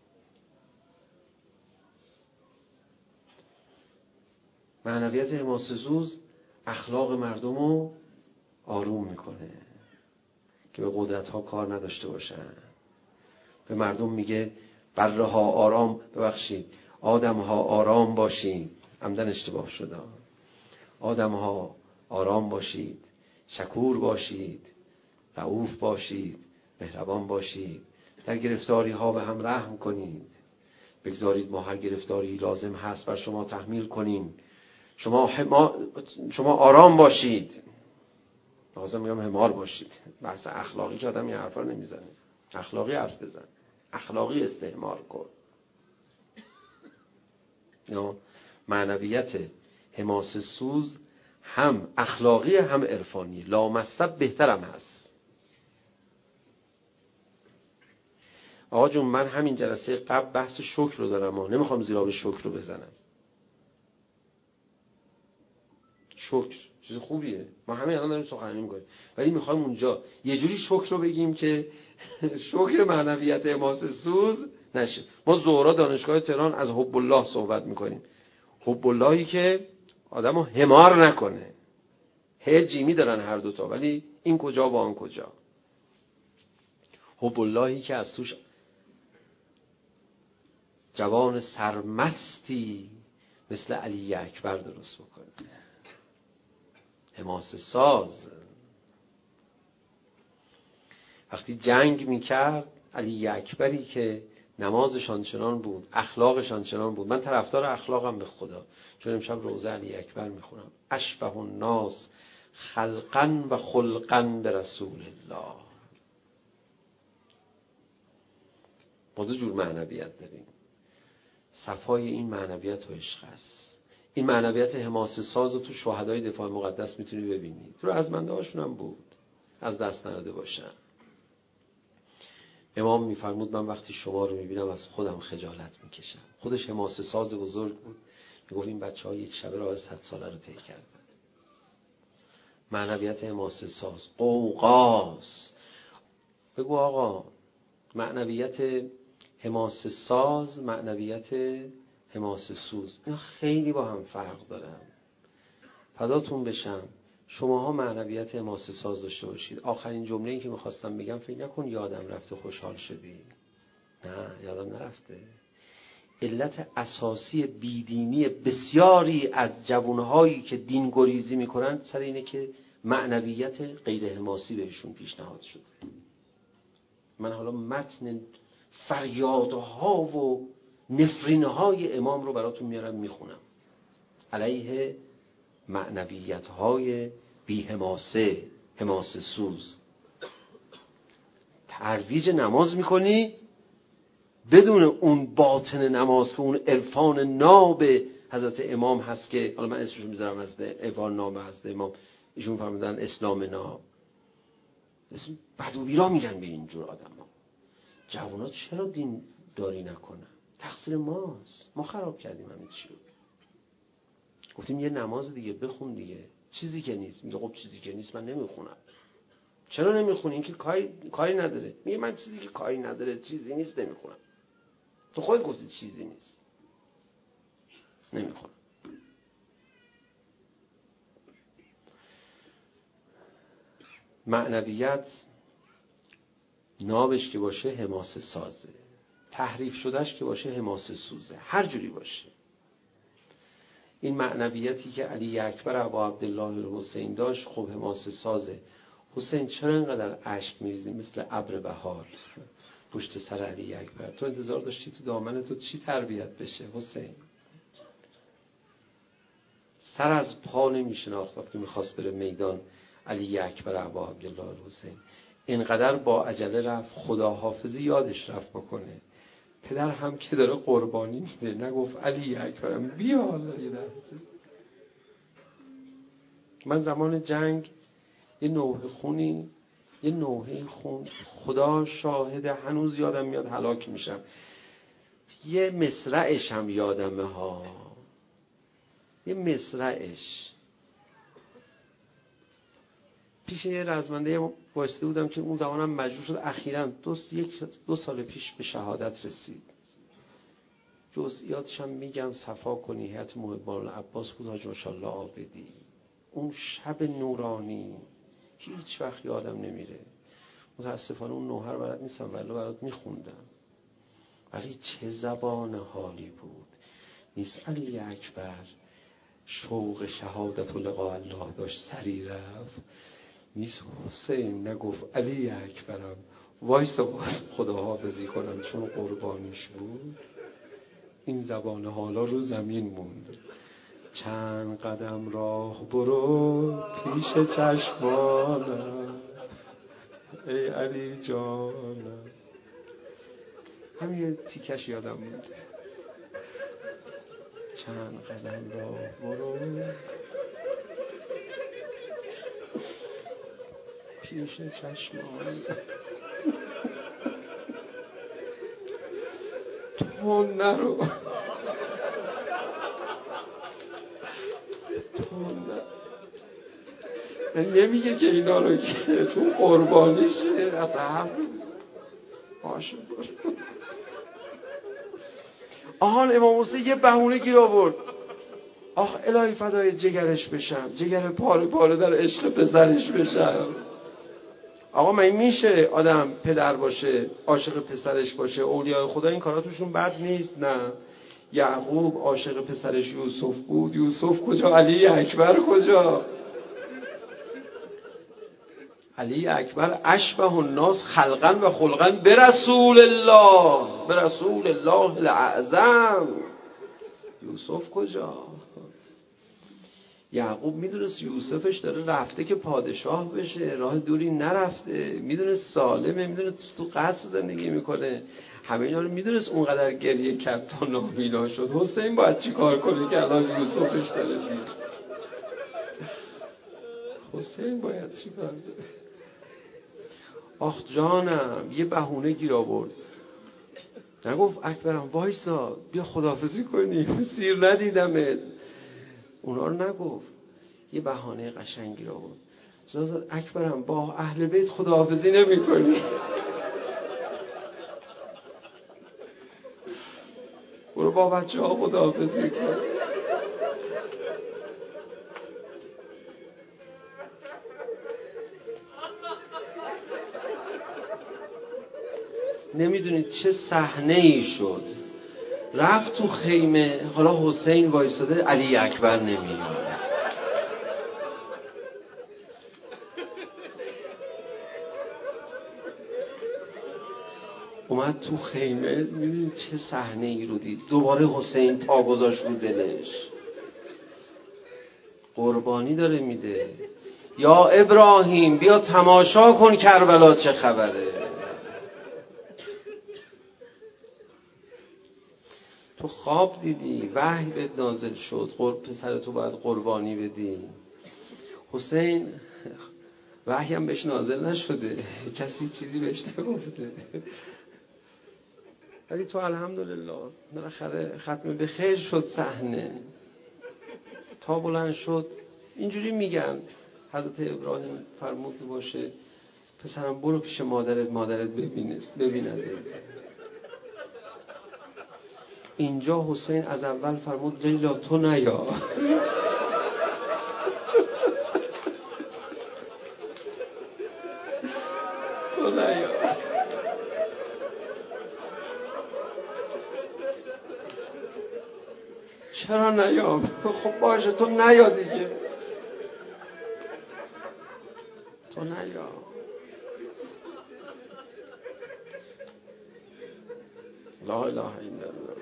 معنویت حماسه سوز اخلاق مردم رو آروم میکنه که به قدرت ها کار نداشته باشن. به مردم میگه بره ها آرام، ببخشید آدم ها آرام باشید. عمدن اشتباه شده. آدم ها آرام باشید، شکور باشید، رؤوف باشید، مهربان باشید، در گرفتاری ها به هم رحم کنید، بگذارید ما هر گرفتاری لازم هست بر شما تحمیل کنیم. شما حما... شما آرام باشید. لازم میگم حمار باشید. بحث اخلاقی که آدم این حرفا رو نمیزنه. اخلاقی حرف بزن، اخلاقی استعمار کن. یا معنویت حماسه سوز هم اخلاقی هم عرفانی، لامصب بهترم هست. آقا جون من همین جلسه قبل بحث شکر رو دارم و نمیخوام زیرا به شکر رو بزنم. شکر چیز خوبیه، ما همین الان داریم سخنرانی میکنیم، ولی میخوایم اونجا یه جوری شکر رو بگیم که شکر معنویت حماسه سوز نشه. ما ظهرا دانشگاه تهران از حب الله صحبت میکنیم. حب اللهی که آدمو حمار نکنه. ه جیمی دارن هر دوتا، ولی این کجا و آن کجا. حب اللهی که از توش جوان سرمستی مثل علی اکبر درست بکنه. حماسه ساز. وقتی جنگ میکرد علی اکبری که نمازشان چنان بود، اخلاقشان چنان بود. من طرفدار اخلاقم به خدا، چون امشب روزه علی اکبر میخونم. اشبه الناس خلقا و خلقا به رسول الله. ما دو جور معنویت داریم. صفای این معنویت و عشق است. این معنویت حماسه ساز رو تو شهدای دفاع مقدس میتونی ببینی. تو رزمنده هاشون هم بود، از دست نداده باشن. امام میفرمود من وقتی شما رو میبینم از خودم خجالت میکشم. خودش حماسه ساز بزرگ بود. میگفت این بچه ها یک شبه راه صد ساله رو طی کردن. معنویت حماسه ساز قوقاز. بگو آقا معنویت حماسه ساز، معنویت حماسه سوز، اینا خیلی با هم فرق دارن. فداتون بشم شماها معنویت حماسه ساز داشته باشید. آخرین جمله این که میخواستم بگم، فکر نکن یادم رفته خوشحال شدی. نه، یادم نرفته. علت اساسی بیدینی بسیاری از جوانهایی که دین گریزی میکنن سر اینه که معنویت غیر حماسی بهشون پیشنهاد شده. من حالا متن فریادها و نفرینهای امام رو براتون میارم میخونم علیه معنویتهای بی حماسه، حماسه سوز. ترویج نماز میکنی بدون اون باطن نماز که اون عرفان ناب حضرت امام هست، که حالا من اسمشو میذارم از عرفان ناب حضرت امام. ایشون فرمودن اسلام ناب. اسم بدوبیرا میگن به اینجور آدم ها. جوانات چرا دین داری نکنن؟ تقصیر ماست، ما خراب کردیم همین چی رو. گفتیم یه نماز دیگه بخون دیگه. چیزی که نیست. میگه خب چیزی که نیست من نمیخونم. چرا نمیخونی؟ این که کاری کاری نداره. میگه من چیزی که کاری نداره، چیزی نیست، نمیخونم. تو خودت گفتی چیزی نیست، نمیخونم. معنویت نابش که باشه حماسه سازه، تحریف شدهش که باشه حماسه سوزه، هر جوری باشه. این معنویتی که علی اکبر ابا عبدالله الحسین داشت خب حماسه سازه. حسین چرا اینقدر اشک میریزی مثل ابر بهار پشت سر علی اکبر؟ تو انتظار داشتی تو دامن تو چی تربیت بشه حسین؟ سر از پا نمیشناخت وقتی میخواست بره میدان علی اکبر ابا عبدالله الحسین. اینقدر با عجله رفت خداحافظی یادش رفت بکنه. پدر هم که داره قربانی میده نگفت علی اکبرم بیا حالا یه لحظه. من زمان جنگ یه نوحه خونی یه نوحه خون خدا شاهده هنوز یادم میاد هلاک میشم. یه مصرعش هم یادمه ها، یه مصرعش پیش یه رزمنده واسطه بودم که اون زمانم مجبور شد اخیراً دو, یک دو سال پیش به شهادت رسید. جزئیاتش هم میگم صفا کنی. هیئت محبان العباس بود، حاج ماشاءالله عابدی. اون شب نورانی هیچ وقت یادم نمیره. متاسفانه اون نوحه رو بلد نیستم ولی برات میخوندم. ولی چه زبان حالی بود. نیست علی اکبر شوق شهادت و لقاء الله داشت سری رفت، نیست حسین نگفت علی اکبرم وایس خداحافظی کنم چون قربانیش بود. این زبان حالا رو زمین موند. چند قدم راه برو پیش چشمانم ای علی جانم. همین تیکش یادم موند. چند قدم راه برو پیش چشمانم. تو نرو تو نرو. نمیگه که اینا رو که تو قربانیشه اصلا باشه باشه. آهان امام حسین یه بهونه گیر آورد. آخ الهی فدای جگرش بشم، جگر پاره پاره در عشق پسرش بشم. آقا من میشه آدم پدر باشه عاشق پسرش باشه؟ اولیاء خدا این کاراتوشون بد نیست. نه، یعقوب عاشق پسرش یوسف بود، یوسف کجا؟ علی اکبر کجا؟ علی اکبر اشبه الناس خلقا و خلقا به رسول الله، به رسول الله الاعظم. یوسف کجا؟ یعقوب میدونست یوسفش داره رفته که پادشاه بشه، راه دوری نرفته، میدونست سالمه، میدونست تو قصر زندگی میکنه، همه اینا رو میدونست. اونقدر گریه کرد تا نابینا شد. حسین باید چی کار کنه که الان یوسفش داره میره؟ حسین باید چی کار کنه؟ آخ جانم، یه بهونه گیر آورد. نگفت اکبرم وایسا بیا خداحافظی کنیم، سیر ندیدمت، اونا رو نگفت. یه بهانه قشنگی رو بود. زاد اکبرم با اهل بیت خداحافظی نمی کنی؟ برو با بچه ها خداحافظی کن. نمیدونید چه صحنه ای شد. رفت تو خیمه، حالا حسین وایساده، علی اکبر نمیاد. اومد تو خیمه، میدونید چه صحنه ای رو دید. دوباره حسین پا گذاشت رو دلش، قربانی داره میده. یا ابراهیم بیا تماشا کن کربلا چه خبره. تو خواب دیدی، وحی بهت نازل شد، قرب پسرتو باید قربانی بدی. حسین وحی هم بهش نازل نشده، کسی چیزی بهش نگفته، ولی تو الحمدلله بالاخره ختم به خیر شد صحنه. تا بلند شد اینجوری میگن حضرت ابراهیم فرمود باشه پسرم برو پیش مادرت، مادرت ببینه ببیند. اینجا حسین از اول فرمود لیلا تو نیا. تو نیا. چرا نیام؟ خب باشه تو نیا دیگه، تو نیا. لا اله الا الله.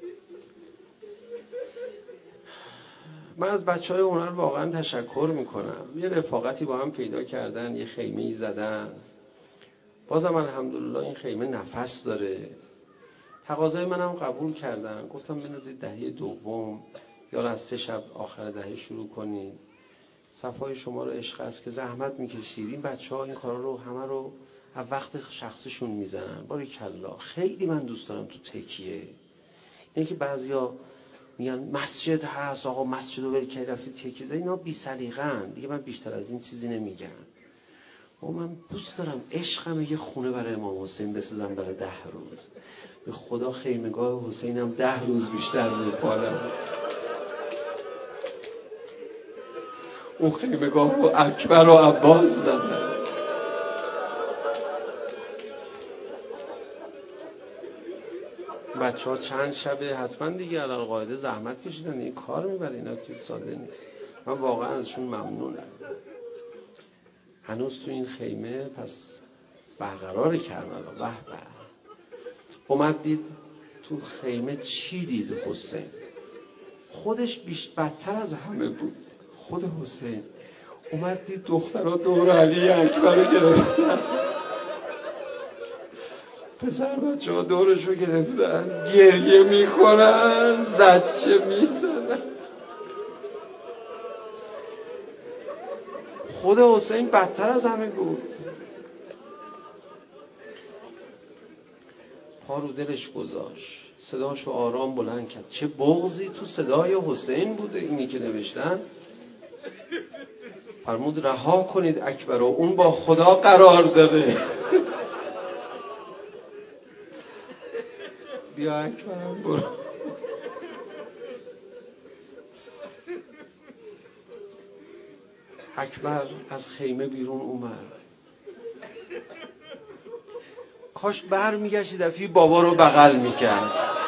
من از بچه های هنر واقعا تشکر میکنم. یه رفاقتی با هم پیدا کردن، یه خیمه‌ای زدن. بازم الحمدلله این خیمه نفس داره. تقاضای منم قبول کردن، گفتم بنازید دهه دوم یا از سه شب آخر دهه شروع کنید. صفای شما رو عشق است که زحمت میکشید. این بچه ها این کارا رو همه رو از وقت شخصشون میزنن. باریکلا. خیلی من دوست دارم تو تکیه. اینه که بعضیا میگن مسجد هست آقا، مسجد رو ول کردی رفتی تکیه زدی. اینا بی سلیقه‌ان دیگه. من بیشتر از این چیزی نمیگم. و من دوست دارم عشقم یه خونه برای امام حسین بسازم برای ده روز. به خدا خیمگاه حسینم ده روز بیشتر میپالم. اون خیمگاه رو اکبر و عباس زدن. بچه ها چند شبه حتما دیگه الان قاعده زحمت کشیدن، این کار میبره، اینا که ساده نیست. من واقعا ازشون ممنونم. هنوز تو این خیمه پس برقرار کربلا. به به. اومد دید تو خیمه چی دید حسین؟ خودش بیش بدتر از همه بود. خود حسین اومد دید دخترها دور علی اکبر رو گرفتن، پسر بچه ها دورش رو گرفتن، گریه میکنن، زجه میزنن. خود حسین بدتر از همه بود. پا رو دلش گذاشت، صداشو آرام بلند کرد. چه بغضی تو صدای حسین بوده. اینی که نوشتن فرمود رها کنید اکبر رو، اون با خدا قرار داره. بیا اکبرم برو. اکبر از خیمه بیرون اومد. کاش بر میگشت دفعی بابا رو بغل میکرد.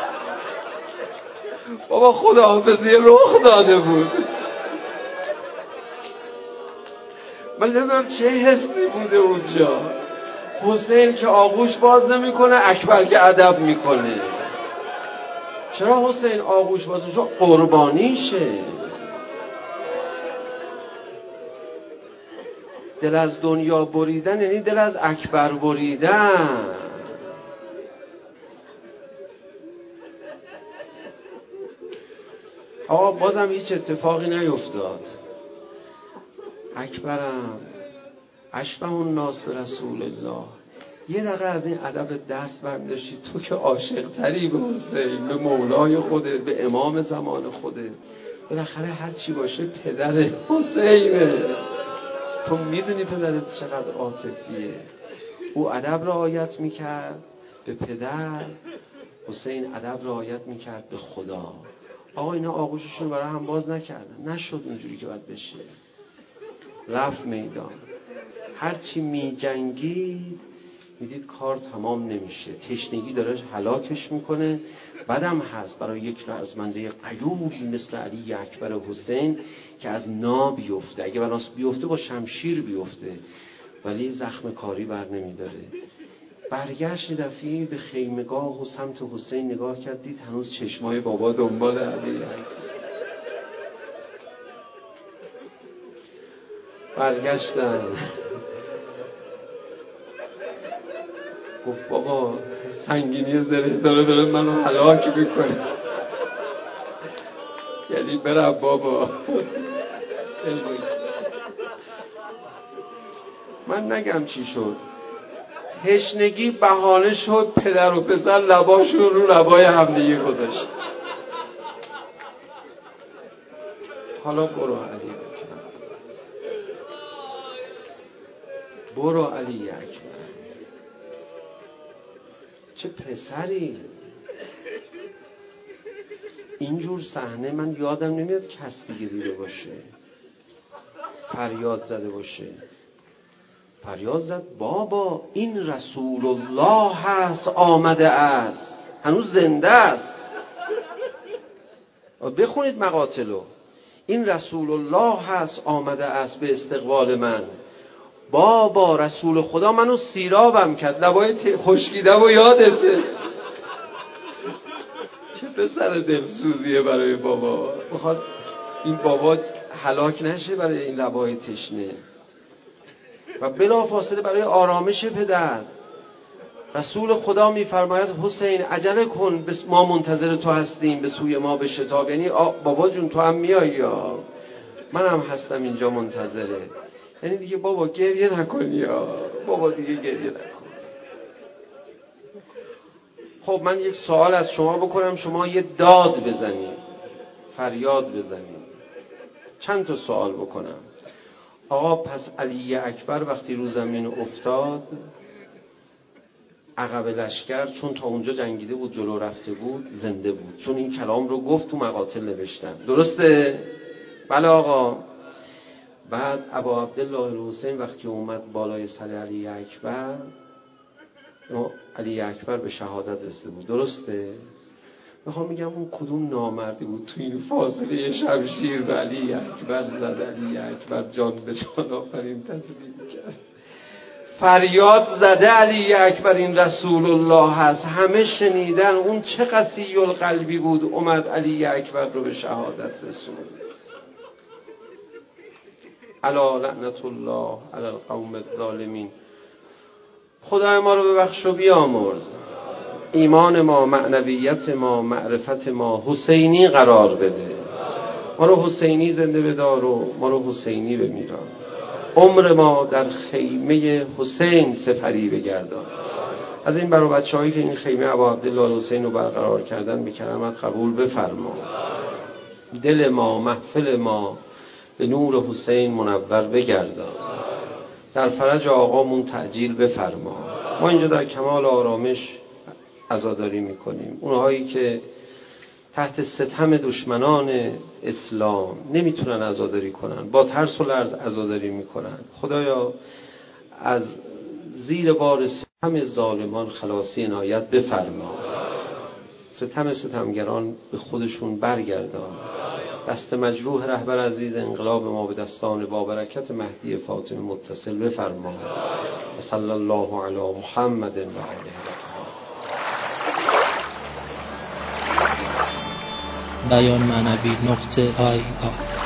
بابا خداحافظی رخ داده بود. من نمیدونم چه حسی بوده اونجا. حسین که آغوش باز نمیکنه، اکبر که ادب میکنه. چرا حسین آغوش باز نمیکنه؟ قربانیشه. دل از دنیا بریدن یعنی دل از اکبر بریدن. آقا بازم هیچ اتفاقی نیفتاد. اکبرم اشبه الناس به رسول الله، یه دقیقه از این ادب دست برداشتی. تو که عاشق تری به حسین، به مولای خودت، به امام زمان خودت، بالاخره هر چی باشه پدر حسینه. تو میدونی پدرت چقدر عاطفیه. او ادب رعایت میکرد به پدر، حسین ادب رعایت میکرد به خدا. آقا اینا آغوششون برای هم باز نکردن، نشد اونجوری که باید بشه. رفت میدان، هرچی می جنگید میدید کار تمام نمیشه، تشنگی داره هلاکش میکنه. بعدم هست برای یک رزمنده قیوری مثل علی اکبر حسین که از نا بیفته، اگه بناس بیفته با شمشیر بیفته، ولی زخم کاری بر نمیداره. برگشت دفعی به خیمگاه و سمت حسین نگاه کرد، دید هنوز چشمای بابا دنبال علی. برگشتن گفت بابا سنگینی زره داره داره منو هلاک میکنه، یعنی برم بابا. من نگم چی شد، تشنگی بهانه شد، پدر و پسر لباشون رو لبای همدیگه گذاشت. حالا برو علی اکبر، برو علی اکبر. چه پسری. اینجور صحنه من یادم نمیاد کس دیگه دیده باشه، فریاد زده باشه. فریاد زد بابا این رسول الله هست، آمده است، هنوز زنده است. بخونید مقاتلو. این رسول الله هست آمده است به استقبال من. بابا رسول خدا منو سیرابم کرد، لبای خشکیدم و یادته. چه پسر دلسوزیه برای بابا. بخواد این بابا هلاک نشه برای این لبای تشنه. و بلافاصله برای آرامش پدر رسول خدا میفرماید حسین عجله کن، ما منتظر تو هستیم، به سوی ما به شتاب. یعنی بابا جون تو هم میایی یا منم هستم اینجا منتظره. یعنی دیگه بابا گریه نکنی یا بابا دیگه گریه نکن. خب من یک سوال از شما بکنم، شما یه داد بزنید، فریاد بزنید. چند تا سوال بکنم. آقا پس علی اکبر وقتی رو زمین افتاد، عقب لشکر چون تا اونجا جنگیده بود جلو رفته بود، زنده بود، چون این کلام رو گفت تو مقاتل نوشتن. درسته؟ بله آقا. بعد ابا عبدالله حسین وقتی اومد بالای سر علی اکبر، علی اکبر به شهادت رسیده بود. درسته؟ میخوام میگم اون کدوم نامردی بود تو این فاصله شمشیر به علی اکبر زد، علی اکبر جان به جان آفرین تسلیم کرد، فریاد زده علی اکبر این رسول الله هست. همه شنیدن. اون چه قسی القلبی بود اومد علی اکبر رو به شهادت رسوند. الا لعنت الله علی القوم الظالمین. خدای ما رو ببخش و بیامرز. ایمان ما، معنویت ما، معرفت ما حسینی قرار بده. ما رو حسینی زنده بدار و ما رو حسینی بمیران. عمر ما در خیمه حسین سپری بگردان. از این برای بچه هایی که این خیمه ابا عبدالله حسین رو برقرار کردن به کرمت قبول بفرما. دل ما، محفل ما به نور حسین منور بگردان. در فرج آقامون تعجیل بفرما. ما اینجا در کمال آرامش عزاداری میکنیم. اونهایی که تحت ستم دشمنان اسلام نمیتونن عزاداری کنن، با ترس و لرز عزاداری میکنن. خدایا از زیر بار ستم ظالمان خلاصی عنایت بفرما. ستم ستمگران به خودشون برگردان. دست مجروح رهبر عزیز انقلاب ما به دستان با برکت مهدی فاطمی متصل بفرما. صلی الله علی محمد و آله. بیان معنوی نقطه آی آی